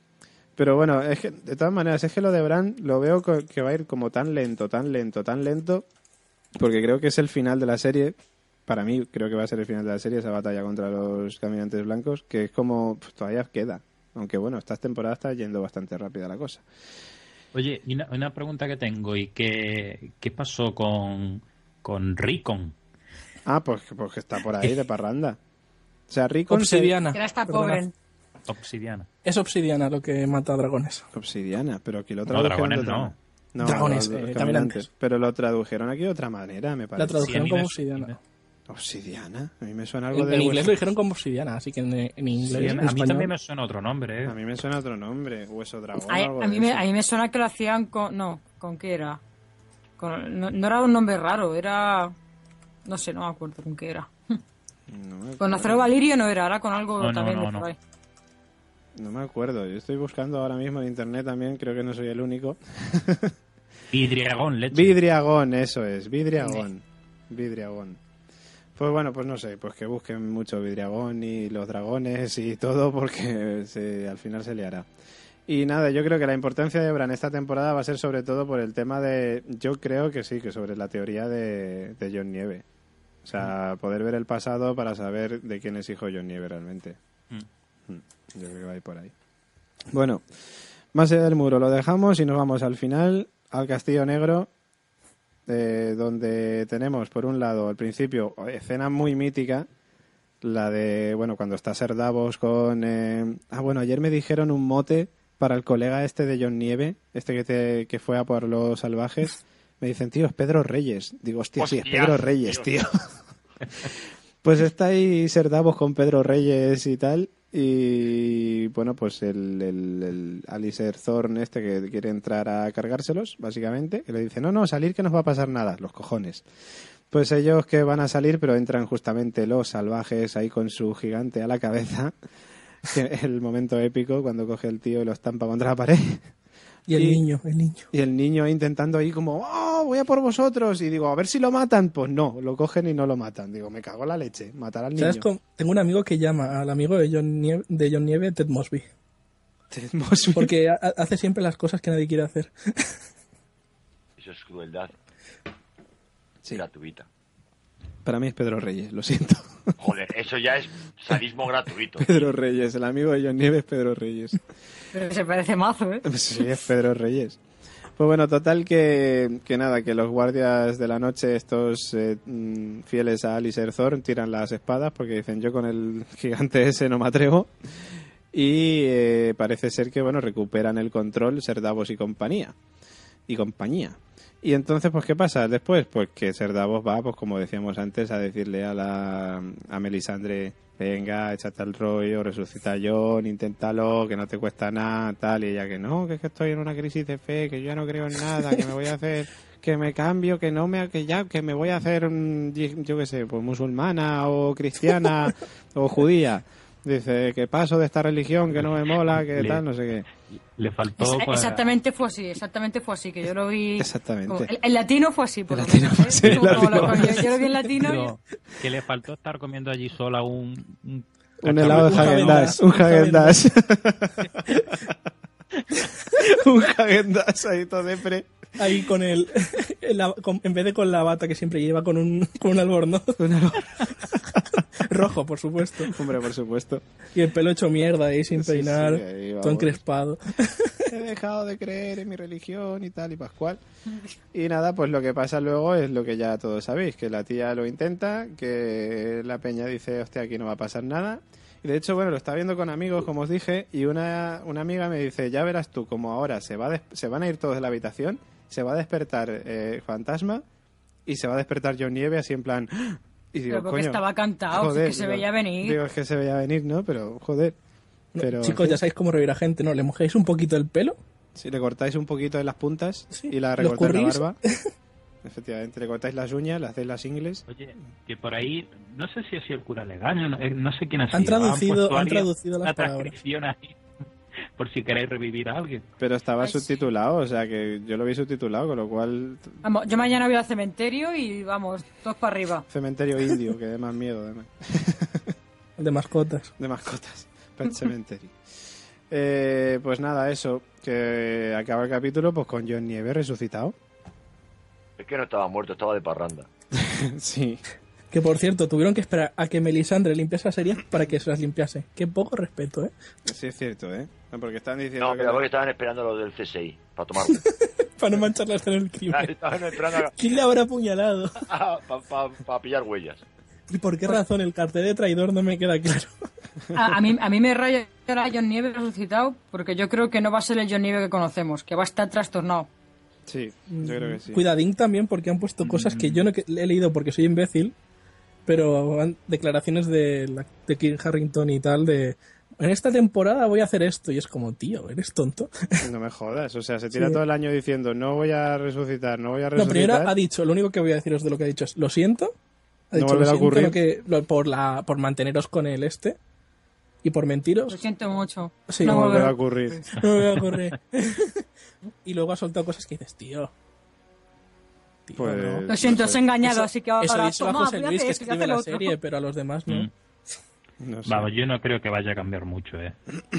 Pero bueno, es que de todas maneras, es que lo de Bran lo veo co- que va a ir como tan lento, tan lento, tan lento, porque creo que es el final de la serie. Para mí creo que va a ser el final de la serie, esa batalla contra los caminantes blancos, que es como, pues, todavía queda. Aunque bueno, estas temporadas está yendo bastante rápida la cosa. Oye, y una, una pregunta que tengo, ¿y qué, qué pasó con, con Rickon? Ah, pues, pues que está por ahí de parranda. O sea, Rickon se- Obsidiana. Que era esta Perdona. pobre. Obsidiana. Es obsidiana lo que mata dragones. Obsidiana, pero aquí lo No, tradujeron dragones de otra no. manera. No, Dragones, los- los eh, caminantes. caminantes. Pero lo tradujeron aquí de otra manera, me La parece. tradujeron Sí, a mí como me- obsidiana. Obsidiana, a mí me suena algo En, de en inglés hueso- lo dijeron como obsidiana, así que en, en inglés, Sí, en a mí español, también me suena otro nombre, ¿eh? A mí me suena otro nombre, hueso dragón o A, algo a de mí me, eso. a mí me suena que lo hacían con... No, ¿con qué era? Con, no, no era un nombre raro, era... No sé, no me acuerdo con qué era. No me Con acuerdo. acero valirio no era, era con algo No, no, también no, de no. por ahí. No me acuerdo, yo estoy buscando ahora mismo en internet también, creo que no soy el único. Vidriagón, leche. Vidriagón, eso es, Vidriagón. Vidriagón. Pues bueno, pues no sé, pues que busquen mucho Vidriagón y los dragones y todo porque se- al final se liará. Y nada, yo creo que la importancia de Bran esta temporada va a ser sobre todo por el tema de... Yo creo que sí, que sobre la teoría de, de Jon Nieve. O sea, poder ver el pasado para saber de quién es hijo Jon Nieve realmente. Mm. Mm, Yo creo que va a ir por ahí. Bueno, más allá del muro lo dejamos y nos vamos al final, al Castillo Negro, eh, donde tenemos por un lado al principio escena muy mítica, la de, bueno, cuando está Ser Davos con... eh, ah, bueno, ayer me dijeron un mote para el colega este de Jon Nieve, este que, te, que fue a por los salvajes. Me dicen, tío, es Pedro Reyes. Digo, hostia, sí, es Hostias, Pedro Reyes, tío. tío. Pues está ahí Ser Davos con Pedro Reyes y tal. Y bueno, pues el, el, el Alistair Thorne este que quiere entrar a cargárselos, básicamente, que le dice, no, no, salir que no os va a pasar nada, los cojones. Pues ellos que van a salir, pero entran justamente los salvajes ahí con su gigante a la cabeza. Que el momento épico cuando coge el tío y lo estampa contra la pared. Y el Y- niño, el niño. Y el niño intentando ahí como, oh, voy a por vosotros. Y digo, a ver si lo matan. Pues no, lo cogen y no lo matan. Digo, me cago en la leche, matar al niño. ¿Sabes cómo? Tengo un amigo que llama al amigo de John Nieve, de John Nieve Ted Mosby. Ted Mosby. Porque ha- hace siempre las cosas que nadie quiere hacer. Eso es crueldad Sí. gratuita. Para mí es Pedro Reyes, lo siento. Joder, eso ya es sadismo gratuito. Pedro Reyes, el amigo de John Nieve es Pedro Reyes. Pero se parece mazo, ¿eh? Sí, es Pedro Reyes. Pues bueno, total que, que nada, que los guardias de la noche, estos eh, mm, fieles a Alistair Thorne, tiran las espadas porque dicen, yo con el gigante ese no me atrevo. Y eh, parece ser que, bueno, recuperan el control Ser Davos y compañía. Y compañía. Y entonces, pues, ¿qué pasa después? Pues que Ser Davos va, pues como decíamos antes, a decirle a la a Melisandre, venga, échate al rollo, resucita a Jon, inténtalo, que no te cuesta nada, tal, y ella que no, que es que estoy en una crisis de fe, que yo ya no creo en nada, que me voy a hacer, que me cambio, que no me, que ya, que me voy a hacer, mm, yo qué sé, pues musulmana o cristiana o judía. Dice que paso de esta religión, que no me mola, que Le- tal, no sé qué. Le faltó... Ex- pues, Exactamente fue así, exactamente fue así, que yo lo vi... Exactamente. como- el, el latino fue así, por El lo latino menos, fue ¿eh? así, el Como- como latino lo- fue yo, yo lo vi en latino y... pero que le faltó estar comiendo allí sola un... Un, Un helado de Un Häagen-Dazs, Häagen-Dazs, un un Häagen-Dazs. Un Häagen-Dazs ahí todo depre. Ahí con el... la- con- en vez de con la bata que siempre lleva con un, con un albornoz. Rojo, por supuesto. Hombre, por supuesto. Y el pelo hecho mierda ahí sin Sí, peinar. sí, ahí vamos. todo encrespado. He dejado de creer en mi religión y tal y pascual. Y nada, pues lo que pasa luego es lo que ya todos sabéis, que la tía lo intenta, que la peña dice, hostia, aquí no va a pasar nada. Y de hecho, bueno, lo está viendo con amigos, como os dije, y una, una amiga me dice, ya verás tú, como ahora se, va a des- se van a ir todos de la habitación, se va a despertar eh, Fantasma y se va a despertar Jon Nieve así en plan... ¡Ah! Y digo, Pero porque coño, estaba cantado, joder, que se digo, veía venir. Digo, es que se veía venir, ¿no? Pero, joder. No, Pero, chicos, en ya fin. sabéis cómo revivir a gente, ¿no? Le mojáis un poquito el pelo. Si le cortáis un poquito en las puntas Sí, y la lo recortáis la currís. barba, efectivamente, le cortáis las uñas, le hacéis las ingles. Oye, que por ahí, no sé si ha sido el cura Legaño, no, eh, no sé quién ha sido. Han traducido- puesto han alguien traducido las una palabras. transcripción ahí, por si queréis revivir a alguien. Pero estaba Ay, sí. subtitulado, o sea que yo lo vi subtitulado, con lo cual Vamos, yo mañana voy al cementerio y vamos, todos para arriba. cementerio indio, que da más miedo, además, De mascotas. de mascotas, Pet Cemetery. Eh, pues nada, eso, que acaba el capítulo pues con Jon Nieve resucitado. Es que no estaba muerto, estaba de parranda. Sí. Que por cierto, tuvieron que esperar a que Melisandre limpiase las heridas para que se las limpiase. Qué poco respeto, ¿eh? Sí, es cierto, ¿eh? No, porque están diciendo No, que... pero porque estaban esperando los del C S I para tomarlo. Para no mancharlas en el crimen. Estaban esperando ¿Quién le habrá apuñalado? para pa, pa pillar huellas. ¿Y por qué razón el cartel de traidor no me queda claro? A, a, mí, a mí me raya ahora Jon Nieve resucitado porque yo creo que no va a ser el Jon Nieve que conocemos, que va a estar trastornado. Sí, yo creo que sí. Cuidadín también porque han puesto cosas que yo no he leído porque soy imbécil, pero han declaraciones de, la, de Kit Harington y tal de... En esta temporada voy a hacer esto. Y es como, tío, ¿eres tonto? No me jodas. O sea, se tira Sí. todo el año diciendo no voy a resucitar, no voy a No, resucitar. primero ha dicho, lo único que voy a deciros de lo que ha dicho es, lo siento. Ha No dicho, volverá lo a siento ocurrir. lo que, lo- por, la, por manteneros con el este y por mentiros. Lo siento mucho. Sí, No no volverá a volverá. ocurrir. No me voy a correr. Y luego ha soltado cosas que dices, tío. Tío, Pues- no. Lo siento, os he engañado, Eso, así que ahora... eso díselo a toma, José voy a Luis, hacer que esto, voy a escribe hacer la lo otro. serie, pero a los demás no. Mm. No sé. Vamos, yo no creo que vaya a cambiar mucho, ¿eh?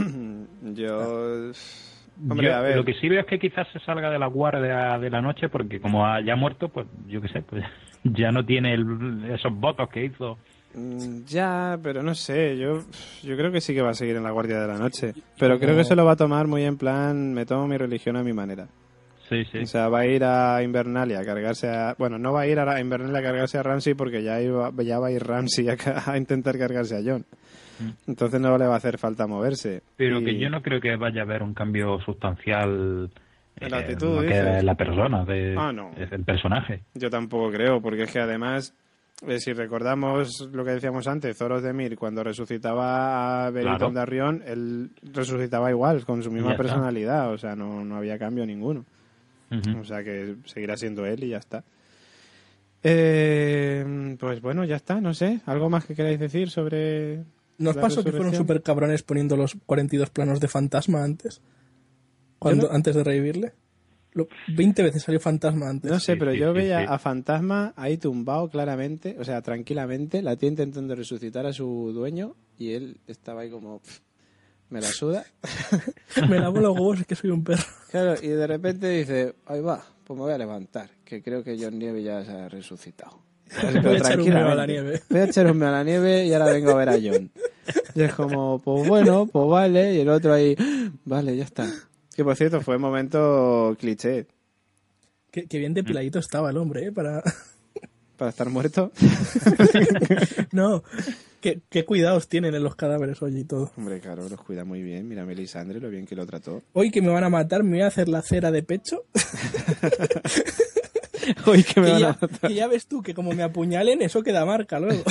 Yo... Hombre, Yo a ver. Lo que sí veo es que quizás se salga de la guardia de la noche porque como haya muerto, pues yo qué sé, pues ya no tiene el- esos votos que hizo. Mm, Ya, pero no sé, yo yo creo que sí que va a seguir en la Guardia de la Noche, pero creo que se lo va a tomar muy en plan, me tomo mi religión a mi manera. Sí, sí. O sea, va a ir a Invernalia a cargarse a... Bueno, no va a ir a Invernalia a cargarse a Ramsay porque ya, iba, ya va a ir Ramsay a, ca- a intentar cargarse a Jon. Entonces no le va a hacer falta moverse. Pero Y- que yo no creo que vaya a haber un cambio sustancial En la eh, actitud, lo que dices. es la persona, de, Ah, no. es el personaje. Yo tampoco creo, porque es que además, eh, si recordamos lo que decíamos antes, Zoros de Mir, cuando resucitaba a Beric Claro. Dondarrion, él resucitaba igual, con su Y misma ya está. personalidad, o sea, no, no había cambio ninguno. Ujú. O sea, que seguirá siendo él y ya está. Eh, pues bueno, ya está, no sé. ¿Algo más que queráis decir sobre ¿Nos la pasó que fueron resurrección? súper cabrones poniendo los cuarenta y dos planos de Fantasma antes? Cuando, Yo no- Antes de revivirle. Lo- veinte veces salió Fantasma antes. No sé, Sí, pero sí, yo sí, veía sí. a Fantasma ahí tumbado claramente, o sea, tranquilamente, la tía intentando resucitar a su dueño y él estaba ahí como, "Pff, me la suda". Me lavo los huevos, es que soy un perro. Claro, y de repente dice, ahí va, pues me voy a levantar, que creo que Jon Nieve ya se ha resucitado. Pero Voy a echar un meo a la tranquilamente. nieve. Voy a echar un meo a la nieve y ahora vengo a ver a Jon. Y es como, pues bueno, pues vale, y el otro ahí, vale, ya está. Que por cierto, fue un momento cliché Qué, qué bien depiladito estaba el hombre, ¿eh? Para... para estar muerto. No, qué, qué cuidados tienen en los cadáveres, oye, y todo. Hombre, claro, los cuida muy bien. Mira a Melisandre, lo bien que lo trató. Hoy que me van a matar, me voy a hacer la cera de pecho. Uy, que me Que van a ya, matar. que ya ves tú que como me apuñalen, eso queda marca luego.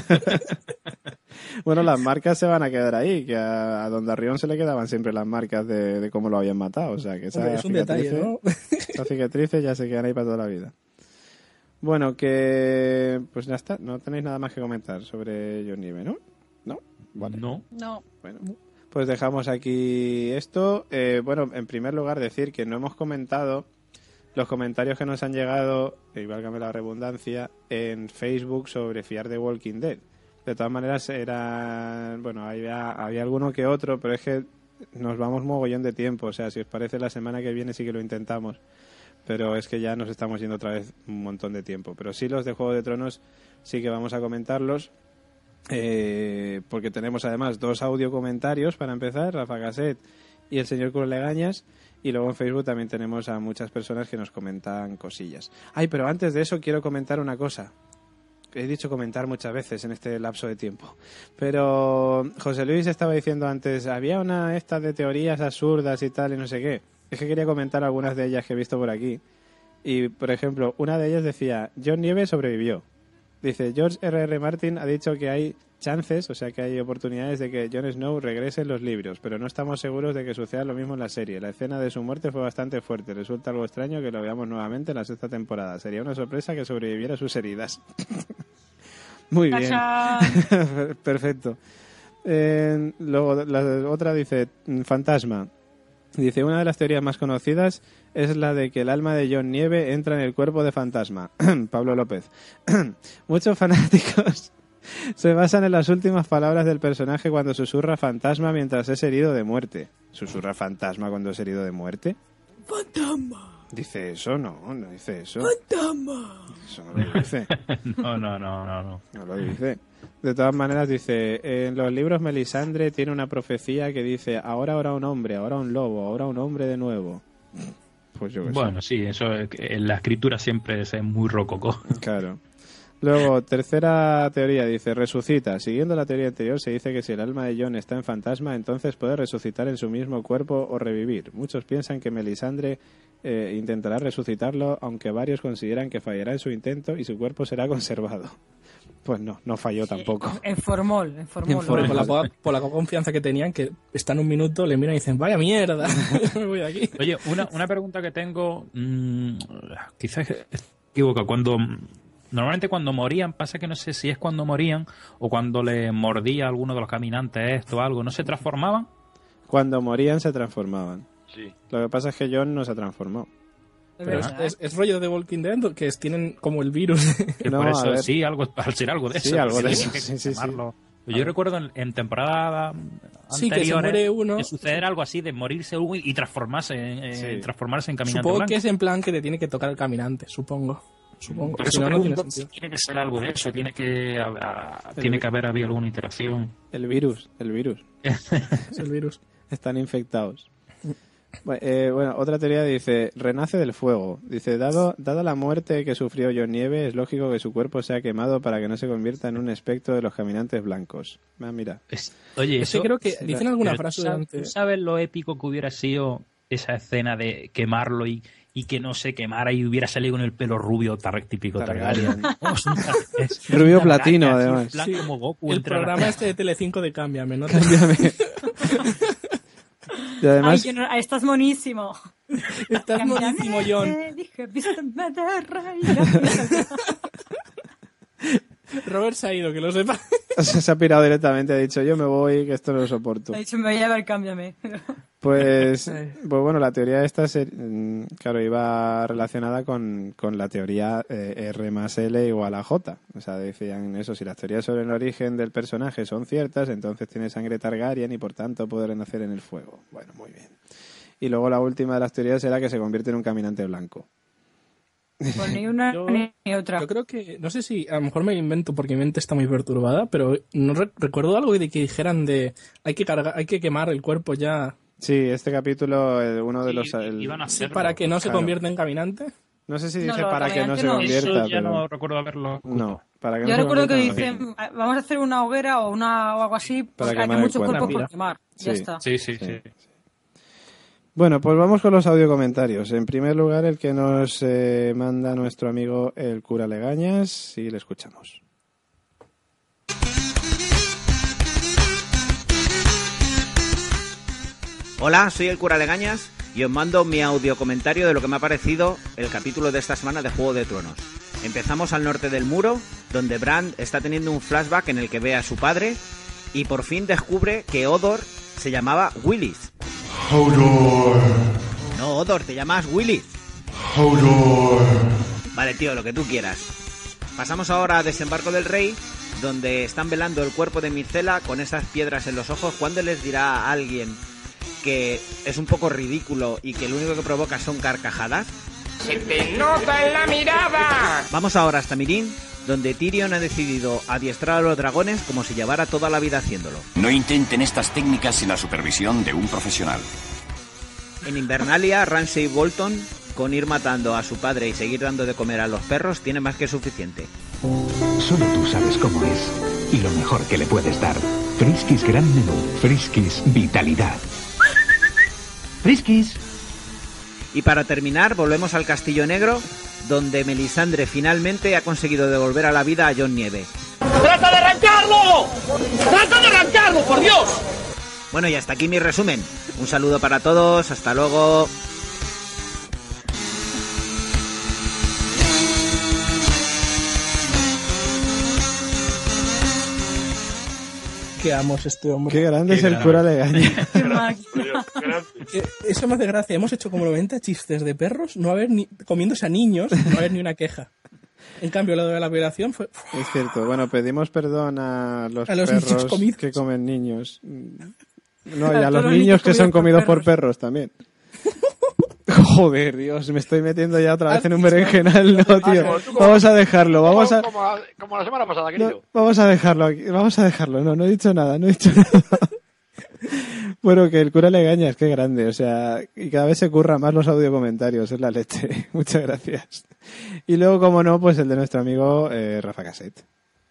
Bueno, las marcas se van a quedar ahí, que a, a Don Darrión se le quedaban siempre las marcas de, de cómo lo habían matado. O sea, que esa Hombre, es un detalle, cicatrices- ¿no? Esas cicatrices ya se quedan ahí para toda la vida. Bueno, que pues ya está. No tenéis nada más que comentar sobre Jon Nieve, ¿no? ¿No? Vale. No. No. Bueno, pues dejamos aquí esto. Eh, bueno, en primer lugar decir que no hemos comentado los comentarios que nos han llegado, y válgame la redundancia, en Facebook sobre Fear the Walking Dead. De todas maneras, era, bueno, había, había alguno que otro, pero es que nos vamos mogollón de tiempo. O sea, si os parece, la semana que viene sí que lo intentamos. Pero es que ya nos estamos yendo otra vez un montón de tiempo. Pero sí, los de Juego de Tronos sí que vamos a comentarlos. Eh, porque tenemos además dos audio comentarios para empezar, Rafa Gasset y el señor Culegañas, y luego en Facebook también tenemos a muchas personas que nos comentan cosillas. Ay, pero antes de eso quiero comentar una cosa. He dicho comentar muchas veces en este lapso de tiempo. Pero José Luis estaba diciendo antes, había una esta de teorías absurdas y tal y no sé qué. Es que quería comentar algunas de ellas que he visto por aquí. Y, por ejemplo, una de ellas decía, Jon Nieve sobrevivió. Dice, George R R. Martin ha dicho que hay chances, o sea que hay oportunidades de que Jon Snow regrese en los libros, pero no estamos seguros de que suceda lo mismo en la serie. La escena de su muerte fue bastante fuerte. Resulta algo extraño que lo veamos nuevamente en la sexta temporada. Sería una sorpresa que sobreviviera a sus heridas. Muy bien. ¡Tachán! Perfecto. Eh, luego, la otra dice, Fantasma. Dice, una de las teorías más conocidas es la de que el alma de Jon Nieve entra en el cuerpo de Fantasma. Pablo López. Muchos fanáticos Se basan en las últimas palabras del personaje cuando susurra fantasma mientras es herido de muerte. ¿Susurra fantasma cuando es herido de muerte? ¡Fantasma! Dice eso, no, no dice eso. ¡Fantasma! Eso no lo dice. No, no, no, no, no. No lo dice. De todas maneras dice, en los libros Melisandre tiene una profecía que dice, ahora habrá un hombre, ahora un lobo, ahora un hombre de nuevo. Pues yo qué sé. Bueno, sí, eso en la escritura siempre es muy rococó. Claro. Luego, tercera teoría, dice, resucita. Siguiendo la teoría anterior, se dice que si el alma de Jon está en fantasma, entonces puede resucitar en su mismo cuerpo o revivir. Muchos piensan que Melisandre eh, intentará resucitarlo, aunque varios consideran que fallará en su intento y su cuerpo será conservado. Pues no, no falló tampoco. En formol, en formol. En formol. Por la, poca, por la poca confianza que tenían, que están un minuto, le miran y dicen, vaya mierda, me voy de aquí. Oye, una, una pregunta que tengo, mmm, quizás equivoco, cuando... Normalmente cuando morían, pasa que no sé si es cuando morían o cuando le mordía a alguno de los caminantes esto o algo, ¿no se transformaban? Cuando morían se transformaban. Sí. Lo que pasa es que Jon no se transformó. Pero es, es, es rollo de Walking Dead, que es, tienen como el virus. Que No, por a eso, ver. sí, algo, al ser algo de Sí, eso. algo que de tienen eso, que sí, sí, sí. quemarlo. Yo recuerdo en, en temporada Sí, que se anteriores muere uno. que suceder algo así de morirse uno y transformarse en, en- Sí. transformarse en caminante Supongo blanco. que es en plan que te tiene que tocar el caminante, supongo. Supongo. Por Si eso no, no tiene pregunto si sentido. tiene que ser algo de eso, tiene que, a- a- tiene que haber habido alguna interacción. El virus, el virus. Es el virus. Están infectados. Bu- eh, bueno, otra teoría dice, renace del fuego. Dice, dado dada la muerte que sufrió Jon Nieve, es lógico que su cuerpo sea quemado para que no se convierta en un espectro de los caminantes blancos. Ah, mira. Es- oye, Es que eso, creo que dicen alguna pero frase ¿tú sabes, durante... tú sabes lo épico que hubiera sido esa escena de quemarlo y, y que no se quemara y hubiera salido con el pelo rubio tar, típico Targaryen. Targaryen? Oh, es un tar- es Rubio una platino, araña, así, además. en plan Sí, como Goku el entre las- programa este de Telecinco de Cámbiame, ¿no? Cámbiame. Y Ay, además, yo no- estás monísimo. Estás monísimo, John. Te dije, vísteme de rey. Robert se ha ido, que lo sepa. se ha pirado directamente, ha dicho, yo me voy, que esto no lo soporto. Ha dicho, me voy a ver, cámbiame. Pues, pues bueno, la teoría esta, se- mm, claro, iba relacionada con, con la teoría eh, R más L igual a J. O sea, decían eso, si las teorías sobre el origen del personaje son ciertas, entonces tiene sangre Targaryen y por tanto podrá nacer en el fuego. Bueno, muy bien. Y luego la última de las teorías era que se convierte en un caminante blanco. Pues ni una Yo- ni otra. Yo creo que, no sé si a lo mejor me invento porque mi mente está muy perturbada, pero no re- recuerdo algo de que dijeran de hay que cargar, hay que quemar el cuerpo ya Sí, este capítulo, el- uno de Sí, los... el- iban a hacerlo. para que no se Claro. convierta en caminante. no sé si No, dije lo para que no se caminante no. convierta, Eso ya pero... no recuerdo haberlo. No, para que no Yo se recuerdo que convierta, no. dicen, "Ah, vamos a hacer una hoguera o una o algo así, Para porque hay quemar el muchos cuerpo. cuerpos Una por quemar. Ya Sí. está. Sí, sí, Sí. sí. Bueno, pues vamos con los audio comentarios. En primer lugar, el que nos eh, manda nuestro amigo el cura Legañas, y le escuchamos. Hola, soy el cura Legañas y os mando mi audio comentario de lo que me ha parecido el capítulo de esta semana de Juego de Tronos. Empezamos al norte del muro, donde Bran está teniendo un flashback en el que ve a su padre y por fin descubre que Hodor se llamaba Willis. Hodor. No, Hodor, te llamas Willis. Hodor. Vale, tío, lo que tú quieras. Pasamos ahora a Desembarco del Rey, donde están velando el cuerpo de Micela con esas piedras en los ojos. ¿Cuándo les dirá a alguien que es un poco ridículo y que lo único que provoca son carcajadas? ¡Se te nota en la mirada! Vamos ahora hasta Mirin, donde Tyrion ha decidido adiestrar a los dragones como si llevara toda la vida haciéndolo. No intenten estas técnicas sin la supervisión de un profesional. En Invernalia, Ramsay Bolton, con ir matando a su padre y seguir dando de comer a los perros, tiene más que suficiente. Solo tú sabes cómo es y lo mejor que le puedes dar. Friskies Gran Menú. Friskies Vitalidad. Friskies. Y para terminar, volvemos al Castillo Negro, donde Melisandre finalmente ha conseguido devolver a la vida a Jon Nieve. ¡Trata de arrancarlo! ¡Trata de arrancarlo, por Dios! Bueno, y hasta aquí mi resumen. Un saludo para todos, hasta luego. Que amos este hombre. Qué grande Qué es el grande. cura Legañas. Qué máquina. Eh, Eso me hace gracia. Hemos hecho como noventa chistes de perros, no haber ni comiéndose a niños, no haber ni una queja. En cambio, lo de la violación fue... Es cierto. Bueno, pedimos perdón a los, a los perros niños que comen niños. No, y a los niños que son comidos por perros también. Joder, Dios, me estoy metiendo ya otra vez en un berenjenal, no, tío. Vamos a dejarlo, vamos a... Como, como, como la semana pasada, querido. No, vamos a dejarlo aquí, vamos a dejarlo. No, no he dicho nada, no he dicho nada. Bueno, que el cura Legañas, qué grande, o sea, y cada vez se curra más los audiocomentarios, es la leche. Muchas gracias. Y luego, como no, pues el de nuestro amigo eh, Rafa Cassette.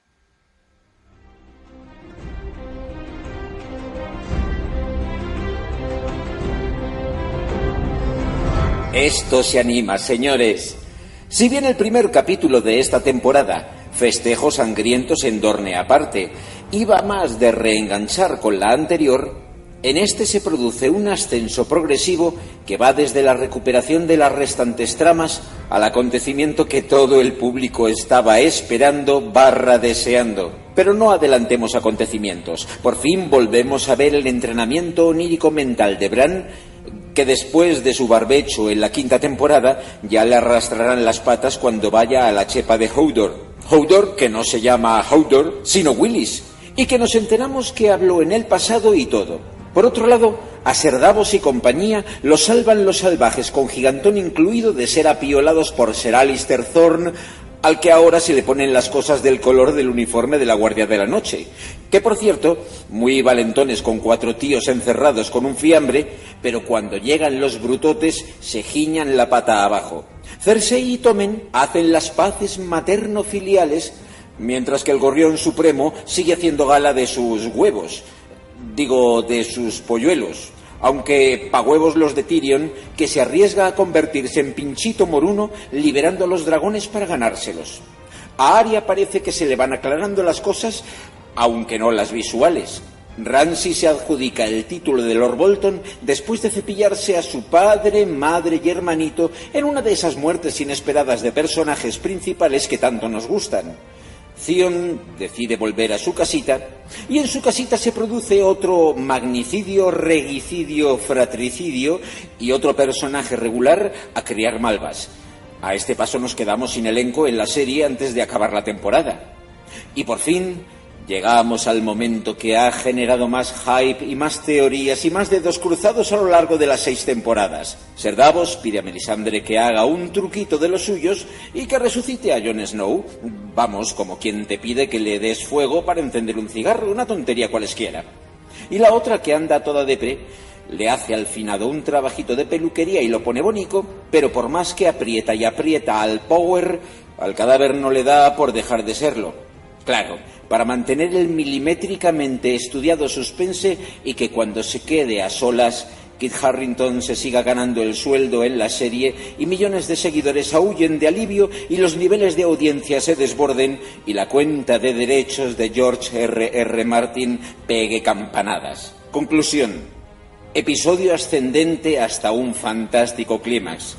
Esto se anima, señores. Si bien el primer capítulo de esta temporada, festejos sangrientos en Dorne aparte, iba más de reenganchar con la anterior, en este se produce un ascenso progresivo que va desde la recuperación de las restantes tramas al acontecimiento que todo el público estaba esperando barra deseando. Pero no adelantemos acontecimientos. Por fin volvemos a ver el entrenamiento onírico mental de Bran, que después de su barbecho en la quinta temporada ya le arrastrarán las patas cuando vaya a la chepa de Hodor. Hodor que no se llama Hodor, sino Willis, y que nos enteramos que habló en el pasado y todo. Por otro lado, a Ser Davos y compañía los salvan los salvajes, con Gigantón incluido, de ser apiolados por Ser Alistair Thorne, al que ahora se le ponen las cosas del color del uniforme de la Guardia de la Noche, que por cierto, muy valentones con cuatro tíos encerrados con un fiambre, pero cuando llegan los brutotes se giñan la pata abajo. Cersei y Tommen hacen las paces materno-filiales, mientras que el Gorrión Supremo sigue haciendo gala de sus huevos, digo, de sus polluelos. Aunque pa' huevos los de Tyrion, que se arriesga a convertirse en pinchito moruno liberando a los dragones para ganárselos. A Arya parece que se le van aclarando las cosas, aunque no las visuales. Ramsay se adjudica el título de Lord Bolton después de cepillarse a su padre, madre y hermanito en una de esas muertes inesperadas de personajes principales que tanto nos gustan. Theon decide volver a su casita y en su casita se produce otro magnicidio, regicidio, fratricidio y otro personaje regular a criar malvas. A este paso nos quedamos sin elenco en la serie antes de acabar la temporada. Y por fin llegamos al momento que ha generado más hype y más teorías y más dedos cruzados a lo largo de las seis temporadas. Ser Davos pide a Melisandre que haga un truquito de los suyos y que resucite a Jon Snow. Vamos, como quien te pide que le des fuego para encender un cigarro, una tontería cualesquiera. Y la otra, que anda toda depre, le hace al finado un trabajito de peluquería y lo pone bonito, pero por más que aprieta y aprieta al power, al cadáver no le da por dejar de serlo. Claro, para mantener el milimétricamente estudiado suspense y que cuando se quede a solas, Kit Harington se siga ganando el sueldo en la serie y millones de seguidores aúllen de alivio y los niveles de audiencia se desborden y la cuenta de derechos de George R R. Martin pegue campanadas. Conclusión. Episodio ascendente hasta un fantástico clímax.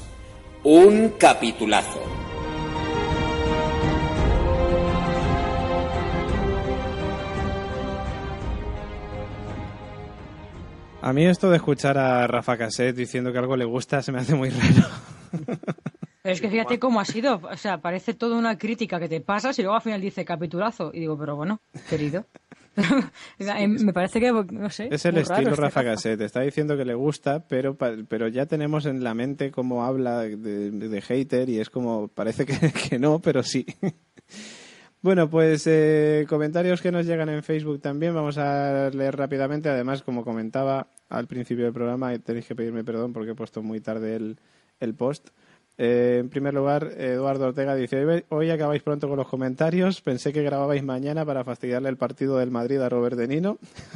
Un capitulazo. A mí esto de escuchar a Rafa Cassette diciendo que algo le gusta se me hace muy raro. Pero es que fíjate cómo ha sido. O sea, parece toda una crítica que te pasas y luego al final dice capitulazo. Y digo, pero bueno, querido. Me parece que, no sé. Es el estilo raro, Rafa Cassette. Está diciendo que le gusta, pero pero ya tenemos en la mente cómo habla de, de, de hater y es como, parece que, que no, pero sí. Bueno, pues eh, comentarios que nos llegan en Facebook también vamos a leer rápidamente. Además, como comentaba al principio del programa, tenéis que pedirme perdón porque he puesto muy tarde el, el post. Eh, en primer lugar, Eduardo Ortega dice: hoy, hoy acabáis pronto con los comentarios. Pensé que grababais mañana para fastidiarle el partido del Madrid a Robert De Nino.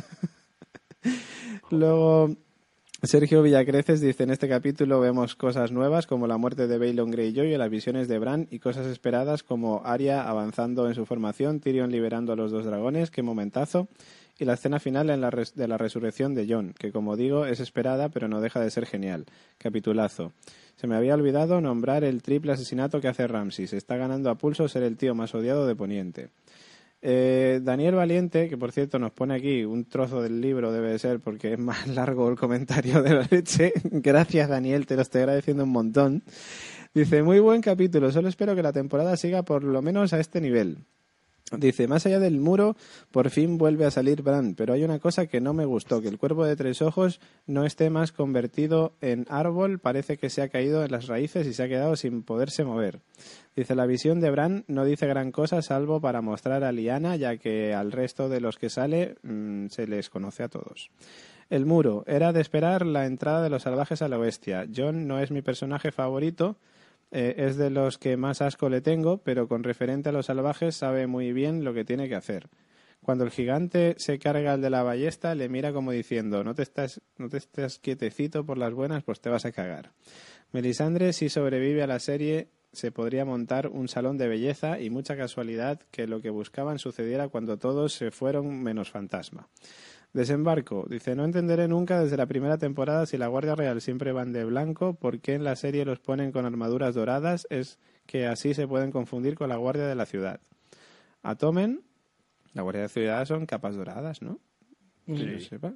Luego, Sergio Villacreces dice: en este capítulo vemos cosas nuevas como la muerte de Balon Greyjoy y las visiones de Bran, y cosas esperadas como Arya avanzando en su formación, Tyrion liberando a los dos dragones, qué momentazo, y la escena final en la res- de la resurrección de Jon, que como digo es esperada pero no deja de ser genial. Capitulazo. Se me había olvidado nombrar el triple asesinato que hace Ramsay. Se está ganando a pulso ser el tío más odiado de Poniente. Eh, Daniel Valiente, que por cierto nos pone aquí un trozo del libro, debe de ser porque es más largo el comentario de la leche. Gracias, Daniel, te lo estoy agradeciendo un montón. Dice, muy buen capítulo, solo espero que la temporada siga por lo menos a este nivel. Dice, más allá del muro, por fin vuelve a salir Bran, pero hay una cosa que no me gustó, que el cuervo de tres ojos no esté más convertido en árbol, parece que se ha caído en las raíces y se ha quedado sin poderse mover. Dice, la visión de Bran no dice gran cosa salvo para mostrar a Lyanna, ya que al resto de los que sale mmm, se les conoce a todos. El muro, era de esperar la entrada de los salvajes a la bestia. Jon no es mi personaje favorito, Eh, es de los que más asco le tengo, pero con referente a los salvajes sabe muy bien lo que tiene que hacer. Cuando el gigante se carga al de la ballesta, le mira como diciendo, no te estás, no te estás quietecito por las buenas, pues te vas a cagar. Melisandre, si sobrevive a la serie, se podría montar un salón de belleza y mucha casualidad que lo que buscaban sucediera cuando todos se fueron menos Fantasma. Desembarco. Dice, no entenderé nunca desde la primera temporada si la Guardia Real siempre van de blanco, por qué en la serie los ponen con armaduras doradas, es que así se pueden confundir con la Guardia de la Ciudad. Atomen, la Guardia de la Ciudad son capas doradas, ¿no? Que Sí. yo sepa.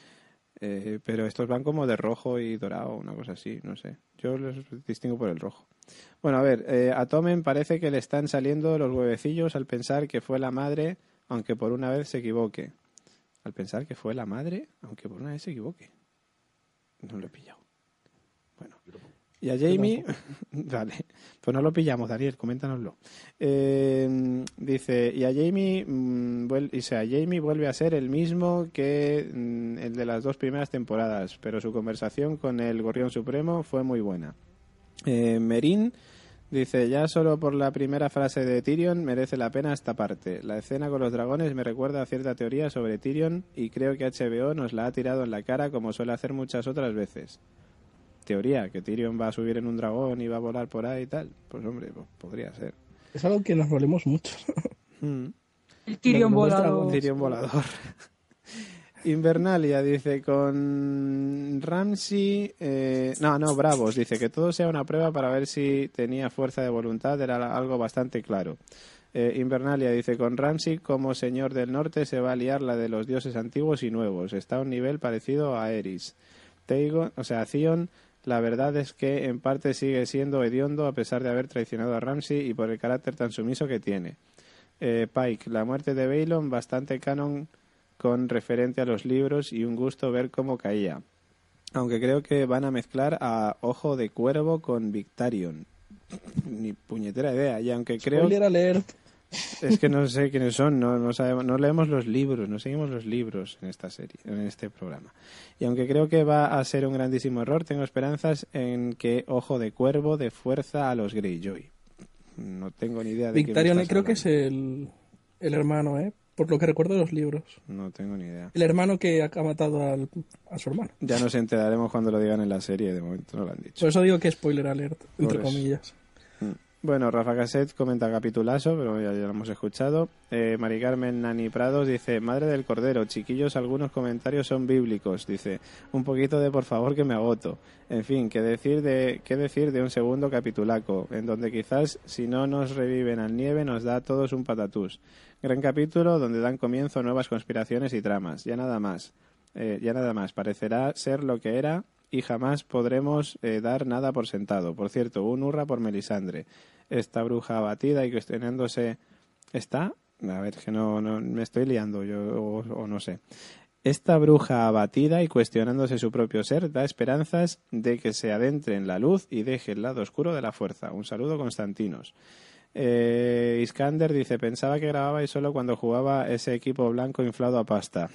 Eh, pero estos van como de rojo y dorado, una cosa así, no sé. Yo los distingo por el rojo. Bueno, a ver, eh, a Tommen parece que le están saliendo los huevecillos al pensar que fue la madre, aunque por una vez se equivoque. Al pensar que fue la madre, aunque por una vez se equivoque. No lo he pillado. Bueno. Y a Jamie... Vale. Pues no lo pillamos, Daniel, coméntanoslo. Eh, dice, y a Jamie... Mmm, vuel- y sea, Jamie vuelve a ser el mismo que mm, el de las dos primeras temporadas, pero su conversación con el Gorrión Supremo fue muy buena. Eh, Merín... Dice, ya solo por la primera frase de Tyrion merece la pena esta parte. La escena con los dragones me recuerda a cierta teoría sobre Tyrion y creo que H B O nos la ha tirado en la cara como suele hacer muchas otras veces. Teoría, que Tyrion va a subir en un dragón y va a volar por ahí y tal. Pues hombre, pues podría ser. Es algo que nos volvemos mucho. Mm. El Tyrion volador. Tyrion volador. Invernalia dice, con Ramsay... Eh, no, no, Bravos. Dice que todo sea una prueba para ver si tenía fuerza de voluntad. Era algo bastante claro. Eh, Invernalia dice, con Ramsay como señor del norte se va a liar la de los dioses antiguos y nuevos. Está a un nivel parecido a Eris. Teigon, o sea, Theon, la verdad es que en parte sigue siendo hediondo a pesar de haber traicionado a Ramsay y por el carácter tan sumiso que tiene. Eh, Pike, la muerte de Baelon, bastante canon con referente a los libros y un gusto ver cómo caía. Aunque creo que van a mezclar a Ojo de Cuervo con Victarion. Ni puñetera idea. Y aunque creo... Spoiler alert. Es que no sé quiénes son, no, no sabemos, no leemos los libros, no seguimos los libros en esta serie, en este programa. Y aunque creo que va a ser un grandísimo error, tengo esperanzas en que Ojo de Cuervo dé fuerza a los Greyjoy. No tengo ni idea de Victarion qué me estás creo que hablando. es el, el hermano, ¿eh? Por lo que recuerdo de los libros. No tengo ni idea. El hermano que ha matado al, a su hermano. Ya nos enteraremos cuando lo digan en la serie, de momento no lo han dicho. Por eso digo que spoiler alert, entre Por eso. comillas. Bueno, Rafa Cassette comenta capitulazo, pero ya, ya lo hemos escuchado. Eh, Mari Carmen Nani Prados dice, Madre del Cordero, chiquillos, algunos comentarios son bíblicos. Dice, un poquito de por favor que me agoto. En fin, ¿qué decir de, qué decir de un segundo capitulaco? En donde quizás, si no nos reviven al nieve, nos da a todos un patatús. Gran capítulo donde dan comienzo nuevas conspiraciones y tramas. Ya nada más. Eh, ya nada más. Parecerá ser lo que era... y jamás podremos eh, dar nada por sentado. Por cierto, un hurra por Melisandre. Esta bruja abatida y cuestionándose... ¿Está? A ver, que no, no me estoy liando yo, o, o no sé. Esta bruja abatida y cuestionándose su propio ser da esperanzas de que se adentre en la luz y deje el lado oscuro de la fuerza. Un saludo, Constantinos. Eh, Iskander dice, pensaba que grababais solo cuando jugaba ese equipo blanco inflado a pasta.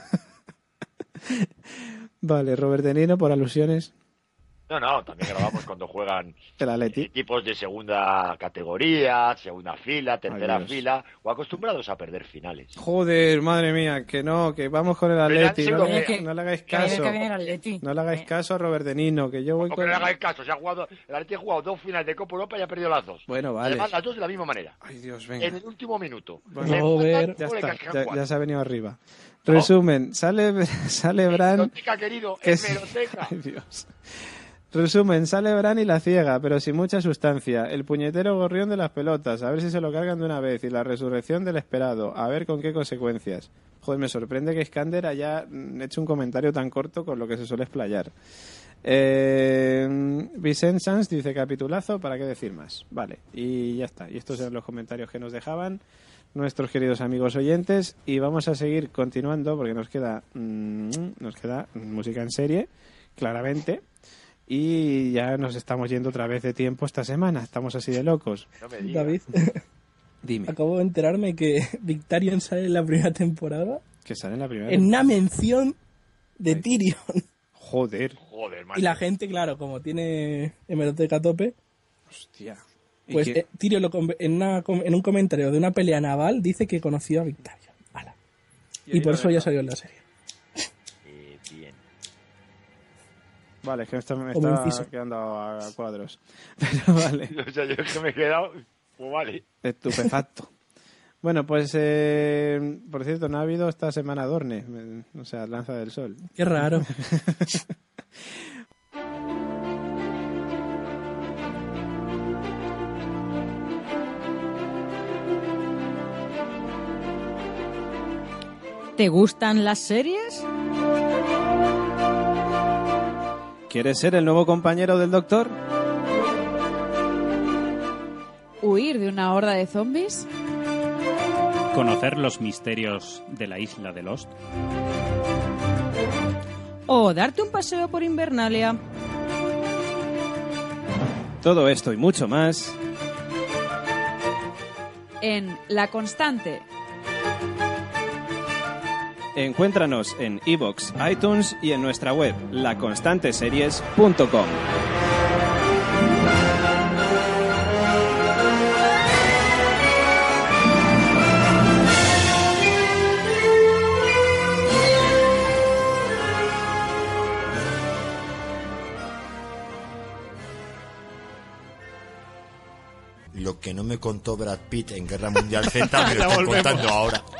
Vale, Robert De Niro, por alusiones. No, no, también grabamos cuando juegan El Atleti. equipos de segunda categoría, segunda fila, tercera Ay, Dios. fila, o acostumbrados a perder finales. Joder, madre mía, que no, que vamos con el Pero ya Atleti. sé No, lo le- que- no le hagáis Que viene, caso. que viene el Atleti. No le hagáis caso a Robert De Niro, que yo voy Aunque con... no le hagáis caso, se ha jugado, el Atleti ha jugado dos finales de Copa Europa y ha perdido las dos. Bueno, vale. Además, las dos de la misma manera. Ay, Dios, venga. En el último minuto. Bueno, Empatan, ya gol en está, Cascajal. ya, ya se ha venido arriba. Resumen, sale, sale Bran... Hemeroteca, querido, que es- hemeroteca. Ay, Dios. Resumen, sale Bran y la ciega, pero sin mucha sustancia. El puñetero gorrión de las pelotas, a ver si se lo cargan de una vez. Y la resurrección del esperado, a ver con qué consecuencias. Joder, me sorprende que Skander haya mm, hecho un comentario tan corto con lo que se suele explayar. Eh, Vicente Sanz dice capitulazo, ¿para qué decir más? Vale, y ya está. Y estos eran los comentarios que nos dejaban nuestros queridos amigos oyentes. Y vamos a seguir continuando porque nos queda, mmm, nos queda música en serie, claramente. Y ya nos estamos yendo otra vez de tiempo esta semana. Estamos así de locos. No me digas. David, dime. Acabo de enterarme que Victarion sale en la primera temporada. Que sale en la primera En una mención de Ay. Tyrion. Joder. Joder, y la gente, claro, como tiene hemeroteca a tope. Hostia. Pues eh, Tyrion lo, en, una, en un comentario de una pelea naval dice que conoció a Victarion. Ala. Y, y por eso ya salió en la serie. Eh, bien. Vale, es que esto me está quedando a cuadros. Pero vale. O sea, yo es que me he quedado... Pues vale. Estupefacto. Bueno, pues, eh, por cierto, no ha habido esta semana Dorne, o sea, Lanza del Sol. Qué raro. ¿Te gustan las series? ¿Quieres ser el nuevo compañero del Doctor? ¿Huir de una horda de zombies? ¿Conocer los misterios de la isla de Lost? ¿O darte un paseo por Invernalia? Todo esto y mucho más en La Constante. Encuéntranos en iVoox, iTunes y en nuestra web, la constante series punto com. Lo que no me contó Brad Pitt en Guerra Mundial Z me lo están contando ahora.